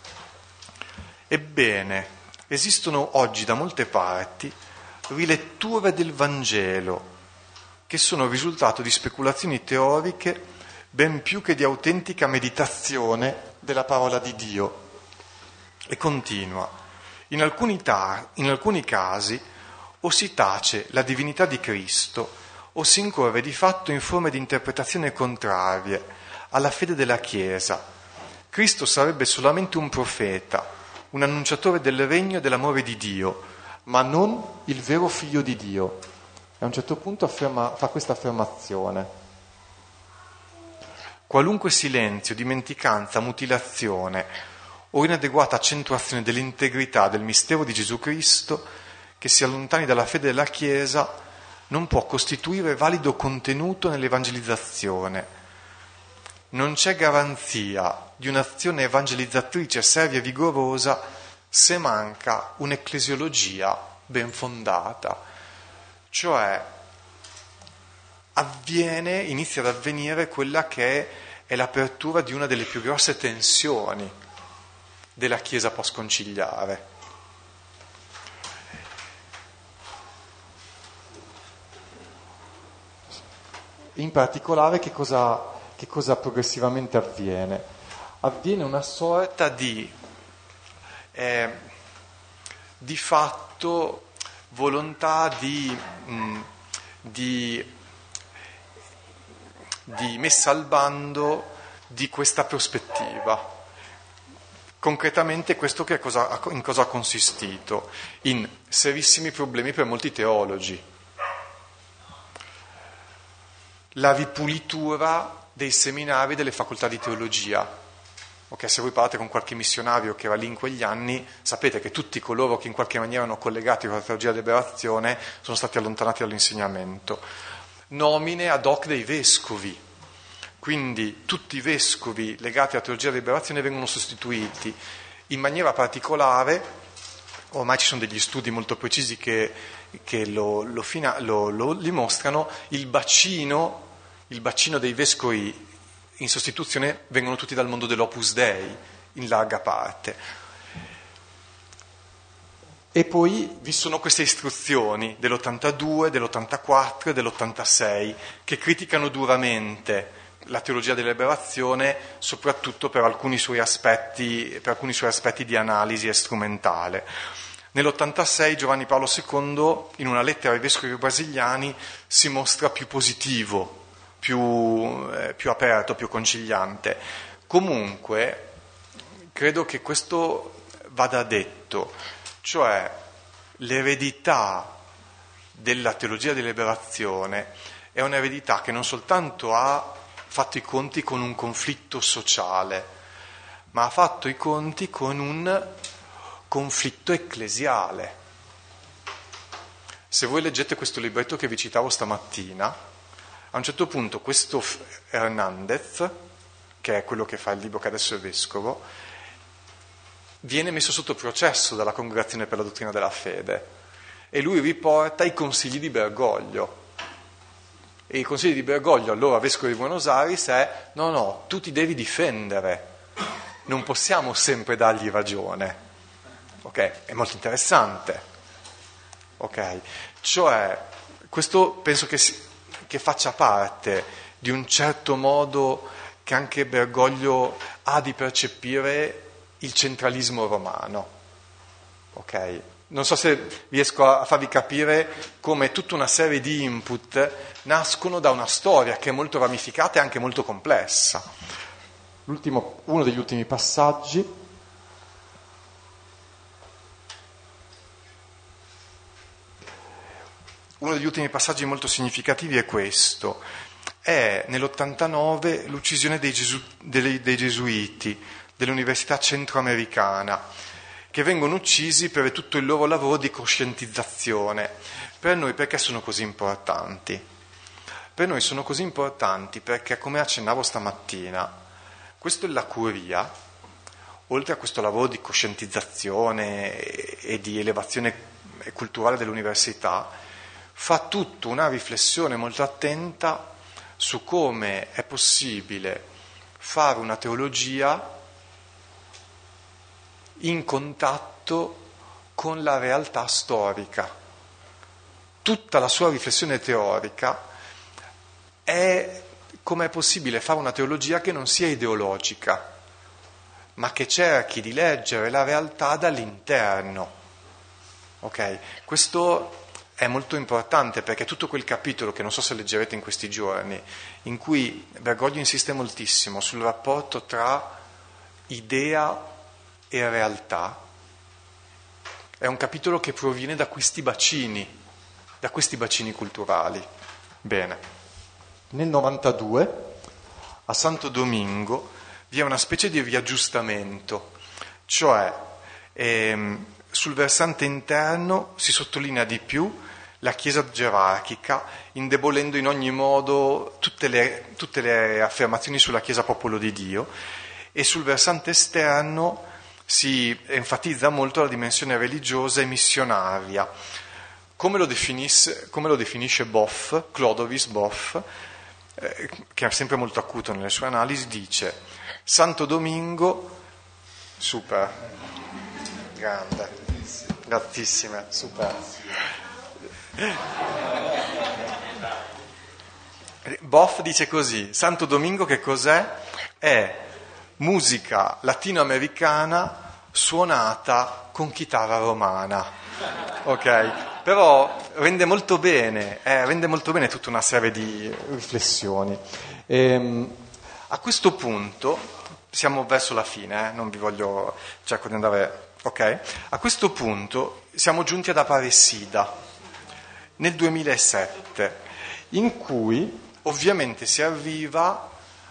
Ebbene, esistono oggi da molte parti riletture del Vangelo che sono il risultato di speculazioni teoriche ben più che di autentica meditazione della parola di Dio. E continua: in alcuni, ta- in alcuni casi o si tace la divinità di Cristo o si incorre di fatto in forme di interpretazione contrarie alla fede della Chiesa. Cristo sarebbe solamente un profeta, un annunciatore del regno e dell'amore di Dio, ma non il vero figlio di Dio. E a un certo punto afferma, fa questa affermazione: qualunque silenzio, dimenticanza, mutilazione o inadeguata accentuazione dell'integrità del mistero di Gesù Cristo che si allontani dalla fede della Chiesa non può costituire valido contenuto nell'evangelizzazione. Non c'è garanzia di un'azione evangelizzatrice seria e vigorosa se manca un'ecclesiologia ben fondata. Cioè avviene, inizia ad avvenire quella che è l'apertura di una delle più grosse tensioni della Chiesa postconciliare. In particolare che cosa, che cosa progressivamente avviene? Avviene una sorta di, eh, di fatto volontà di, mh, di, di messa al bando di questa prospettiva. Concretamente questo che cosa, in cosa ha consistito? In serissimi problemi per molti teologi. La ripulitura dei seminari delle facoltà di teologia. Ok, se voi parlate con qualche missionario che era lì in quegli anni, sapete che tutti coloro che in qualche maniera erano collegati con la teologia della liberazione sono stati allontanati dall'insegnamento. Nomine ad hoc dei vescovi, quindi tutti i vescovi legati alla teologia della liberazione vengono sostituiti in maniera particolare. Ormai ci sono degli studi molto precisi che, che lo, lo, fina, lo, lo dimostrano. Il bacino, il bacino dei vescovi in sostituzione vengono tutti dal mondo dell'Opus Dei, in larga parte. E poi vi sono queste istruzioni dell'ottantadue, dell'ottantaquattro e dell'ottantasei che criticano duramente la teologia della liberazione, soprattutto per alcuni suoi aspetti, per alcuni suoi aspetti di analisi e strumentale. Nell'ottantasei Giovanni Paolo secondo, in una lettera ai vescovi brasiliani, si mostra più positivo, più, eh, più aperto, più conciliante. Comunque, credo che questo vada detto, cioè l'eredità della teologia della liberazione è un'eredità che non soltanto ha fatto i conti con un conflitto sociale, ma ha fatto i conti con un conflitto ecclesiale. Se voi leggete questo libretto che vi citavo stamattina, a un certo punto questo Hernandez, che è quello che fa il libro che adesso è vescovo, viene messo sotto processo dalla Congregazione per la Dottrina della Fede e lui riporta i consigli di Bergoglio. E il consiglio di Bergoglio, allora vescovo di Buenos Aires, è: no, no, tu ti devi difendere, non possiamo sempre dargli ragione. Ok? È molto interessante. Ok? Cioè, questo penso che, si, che faccia parte di un certo modo che anche Bergoglio ha di percepire il centralismo romano. Ok? Non so se riesco a farvi capire come tutta una serie di input nascono da una storia che è molto ramificata e anche molto complessa. L'ultimo, uno degli ultimi passaggi uno degli ultimi passaggi molto significativi è questo. È nell'ottantanove l'uccisione dei, Gesu, dei, dei gesuiti dell'Università Centroamericana, che vengono uccisi per tutto il loro lavoro di coscientizzazione. Per noi perché sono così importanti? Per noi sono così importanti perché, come accennavo stamattina, questo è la curia, oltre a questo lavoro di coscientizzazione e di elevazione culturale dell'università, fa tutta una riflessione molto attenta su come è possibile fare una teologia in contatto con la realtà storica. Tutta la sua riflessione teorica è come è possibile fare una teologia che non sia ideologica, ma che cerchi di leggere la realtà dall'interno. Ok? Questo è molto importante perché tutto quel capitolo, che non so se leggerete in questi giorni, in cui Bergoglio insiste moltissimo sul rapporto tra idea e realtà, è un capitolo che proviene da questi bacini, da questi bacini culturali. Bene. Nel novantadue, a Santo Domingo, vi è una specie di riaggiustamento, cioè ehm, sul versante interno si sottolinea di più la Chiesa gerarchica, indebolendo in ogni modo tutte le, tutte le affermazioni sulla Chiesa popolo di Dio, e sul versante esterno si enfatizza molto la dimensione religiosa e missionaria. Come lo, come lo definisce Boff, Clodovis Boff, eh, che è sempre molto acuto nelle sue analisi, dice: Santo Domingo, super, grande, grattissime, super. Boff dice così: Santo Domingo che cos'è? È musica latinoamericana suonata con chitarra romana, ok? Però rende molto bene, eh, rende molto bene tutta una serie di riflessioni. Ehm, a questo punto, siamo verso la fine, eh, non vi voglio, cerco di andare, ok? A questo punto siamo giunti ad Aparecida, nel duemilasette, in cui ovviamente si arriva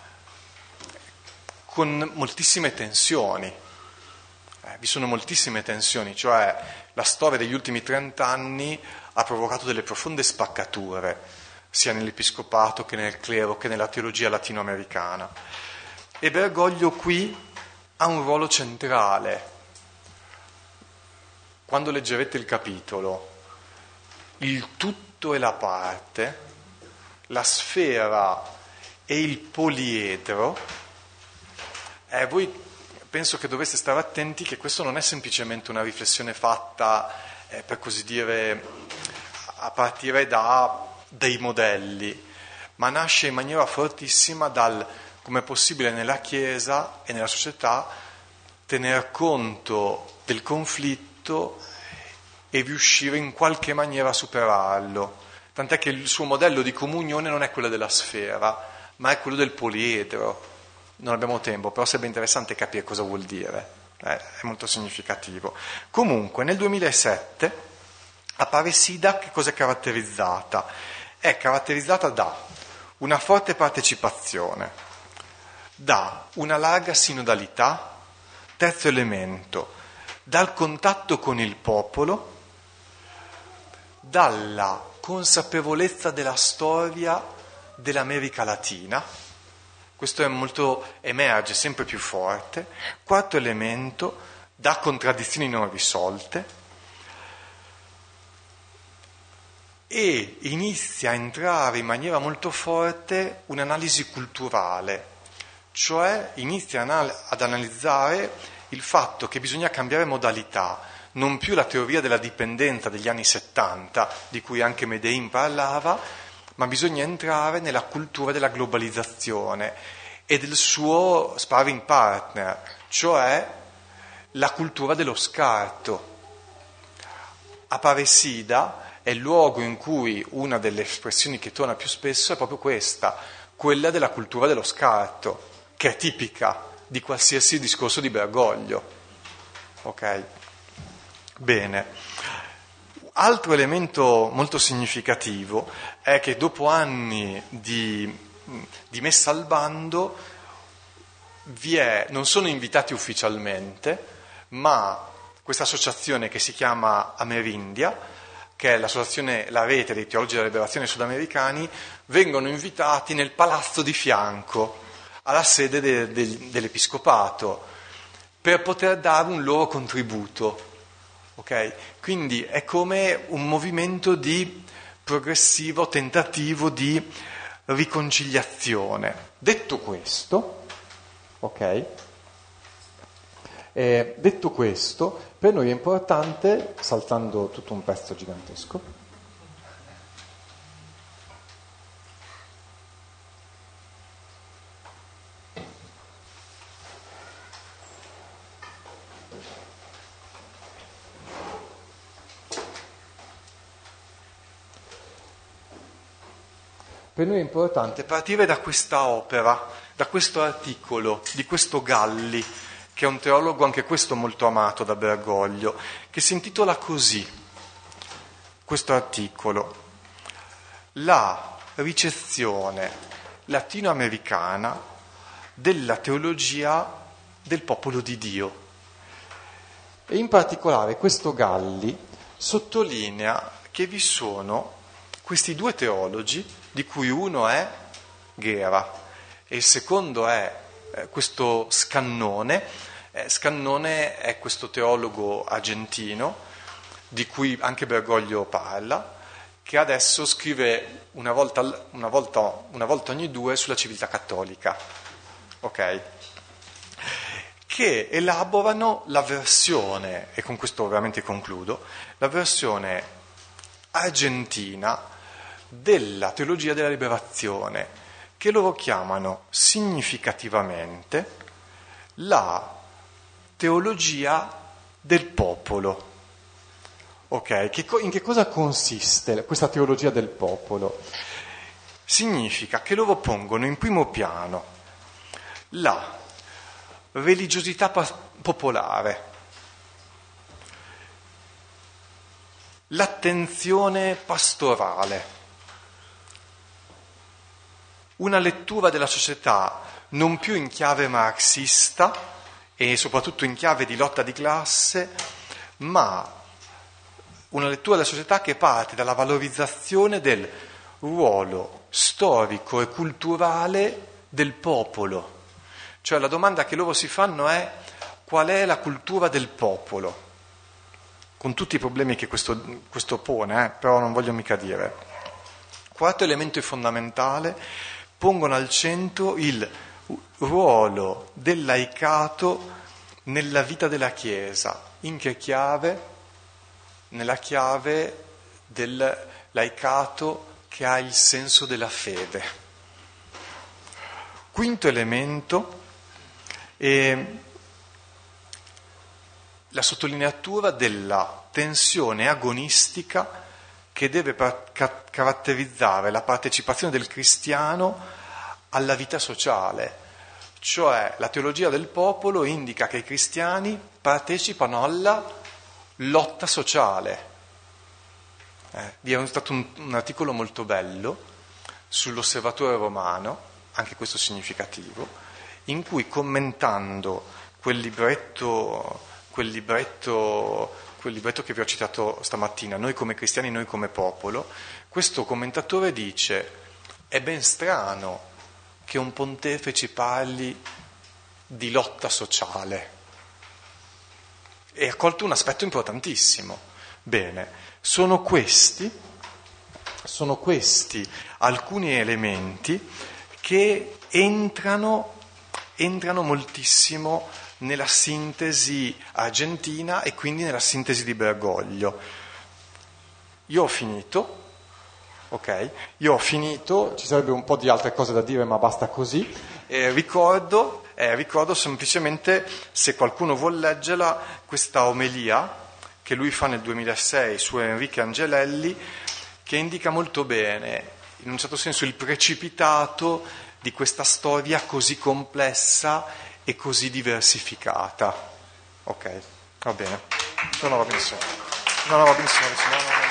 con moltissime tensioni, eh, vi sono moltissime tensioni, cioè la storia degli ultimi trent'anni ha provocato delle profonde spaccature, sia nell'episcopato che nel clero che nella teologia latinoamericana. E Bergoglio qui ha un ruolo centrale. Quando leggerete il capitolo, il tutto e la parte, la sfera e il poliedro, Eh, voi penso che dovreste stare attenti che questo non è semplicemente una riflessione fatta, eh, per così dire, a partire da dei modelli, ma nasce in maniera fortissima dal come è possibile nella Chiesa e nella società tener conto del conflitto e riuscire in qualche maniera a superarlo. Tant'è che il suo modello di comunione non è quello della sfera, ma è quello del poliedro. Non abbiamo tempo, però sarebbe interessante capire cosa vuol dire, eh, è molto significativo. Comunque, nel duemilasette, Aparecida che cosa è caratterizzata? È caratterizzata da una forte partecipazione, da una larga sinodalità, terzo elemento, dal contatto con il popolo, dalla consapevolezza della storia dell'America Latina. Questo è molto, emerge sempre più forte. Quarto elemento, da contraddizioni non risolte, e inizia a entrare in maniera molto forte un'analisi culturale, cioè inizia ad analizzare il fatto che bisogna cambiare modalità, non più la teoria della dipendenza degli anni settanta, di cui anche Medellin parlava, ma bisogna entrare nella cultura della globalizzazione e del suo sparring partner, cioè la cultura dello scarto. Aparecida è il luogo in cui una delle espressioni che torna più spesso è proprio questa, quella della cultura dello scarto, che è tipica di qualsiasi discorso di Bergoglio. Ok? Bene. Altro elemento molto significativo è che dopo anni di, di messa al bando vi è, non sono invitati ufficialmente, ma questa associazione che si chiama Amerindia, che è l'associazione, la rete dei teologi della liberazione sudamericani, vengono invitati nel palazzo di fianco, alla sede de, de, dell'episcopato, per poter dare un loro contributo. Okay? Quindi è come un movimento di progressivo tentativo di riconciliazione. Detto questo, ok? Eh, detto questo, per noi è importante, saltando tutto un pezzo gigantesco, per noi è importante partire da questa opera, da questo articolo di questo Galli, che è un teologo anche questo molto amato da Bergoglio, che si intitola così, questo articolo: la ricezione latinoamericana della teologia del popolo di Dio. E in particolare questo Galli sottolinea che vi sono questi due teologi, di cui uno è Ghera e il secondo è eh, questo Scannone. Eh, Scannone è questo teologo argentino, di cui anche Bergoglio parla, che adesso scrive una volta, una volta, una volta ogni due sulla civiltà cattolica, ok? Che elaborano la versione, e con questo veramente concludo, la versione argentina della teologia della liberazione, che loro chiamano significativamente la teologia del popolo. Ok, che co- in che cosa consiste questa teologia del popolo? Significa che loro pongono in primo piano la religiosità pa- popolare, l'attenzione pastorale, una lettura della società non più in chiave marxista e soprattutto in chiave di lotta di classe, ma una lettura della società che parte dalla valorizzazione del ruolo storico e culturale del popolo. Cioè la domanda che loro si fanno è: qual è la cultura del popolo? Con tutti i problemi che questo, questo pone, eh, però non voglio mica dire. Quarto elemento fondamentale: pongono al centro il ruolo del laicato nella vita della Chiesa. In che chiave? Nella chiave del laicato che ha il senso della fede. Quinto elemento è la sottolineatura della tensione agonistica che deve par- ca- caratterizzare la partecipazione del cristiano alla vita sociale. Cioè la teologia del popolo indica che i cristiani partecipano alla lotta sociale. Eh, vi è stato un, un articolo molto bello sull'Osservatore Romano, anche questo significativo, in cui commentando quel libretto, quel libretto, quel libretto che vi ho citato stamattina, Noi come cristiani, noi come popolo, questo commentatore dice: è ben strano che un pontefice ci parli di lotta sociale. E ha colto un aspetto importantissimo. Bene, sono questi, sono questi alcuni elementi che entrano, entrano moltissimo nella sintesi argentina e quindi nella sintesi di Bergoglio. Io ho finito, ok? Io ho finito, ci sarebbe un po' di altre cose da dire, ma basta così. Eh, ricordo, eh, ricordo semplicemente, se qualcuno vuol leggerla, questa omelia che lui fa nel duemilasei su Enrique Angelelli, che indica molto bene, in un certo senso, il precipitato di questa storia così complessa e così diversificata. Ok, va bene. No, no, va benissimo. No, no, va benissimo. Va benissimo. No, no, no.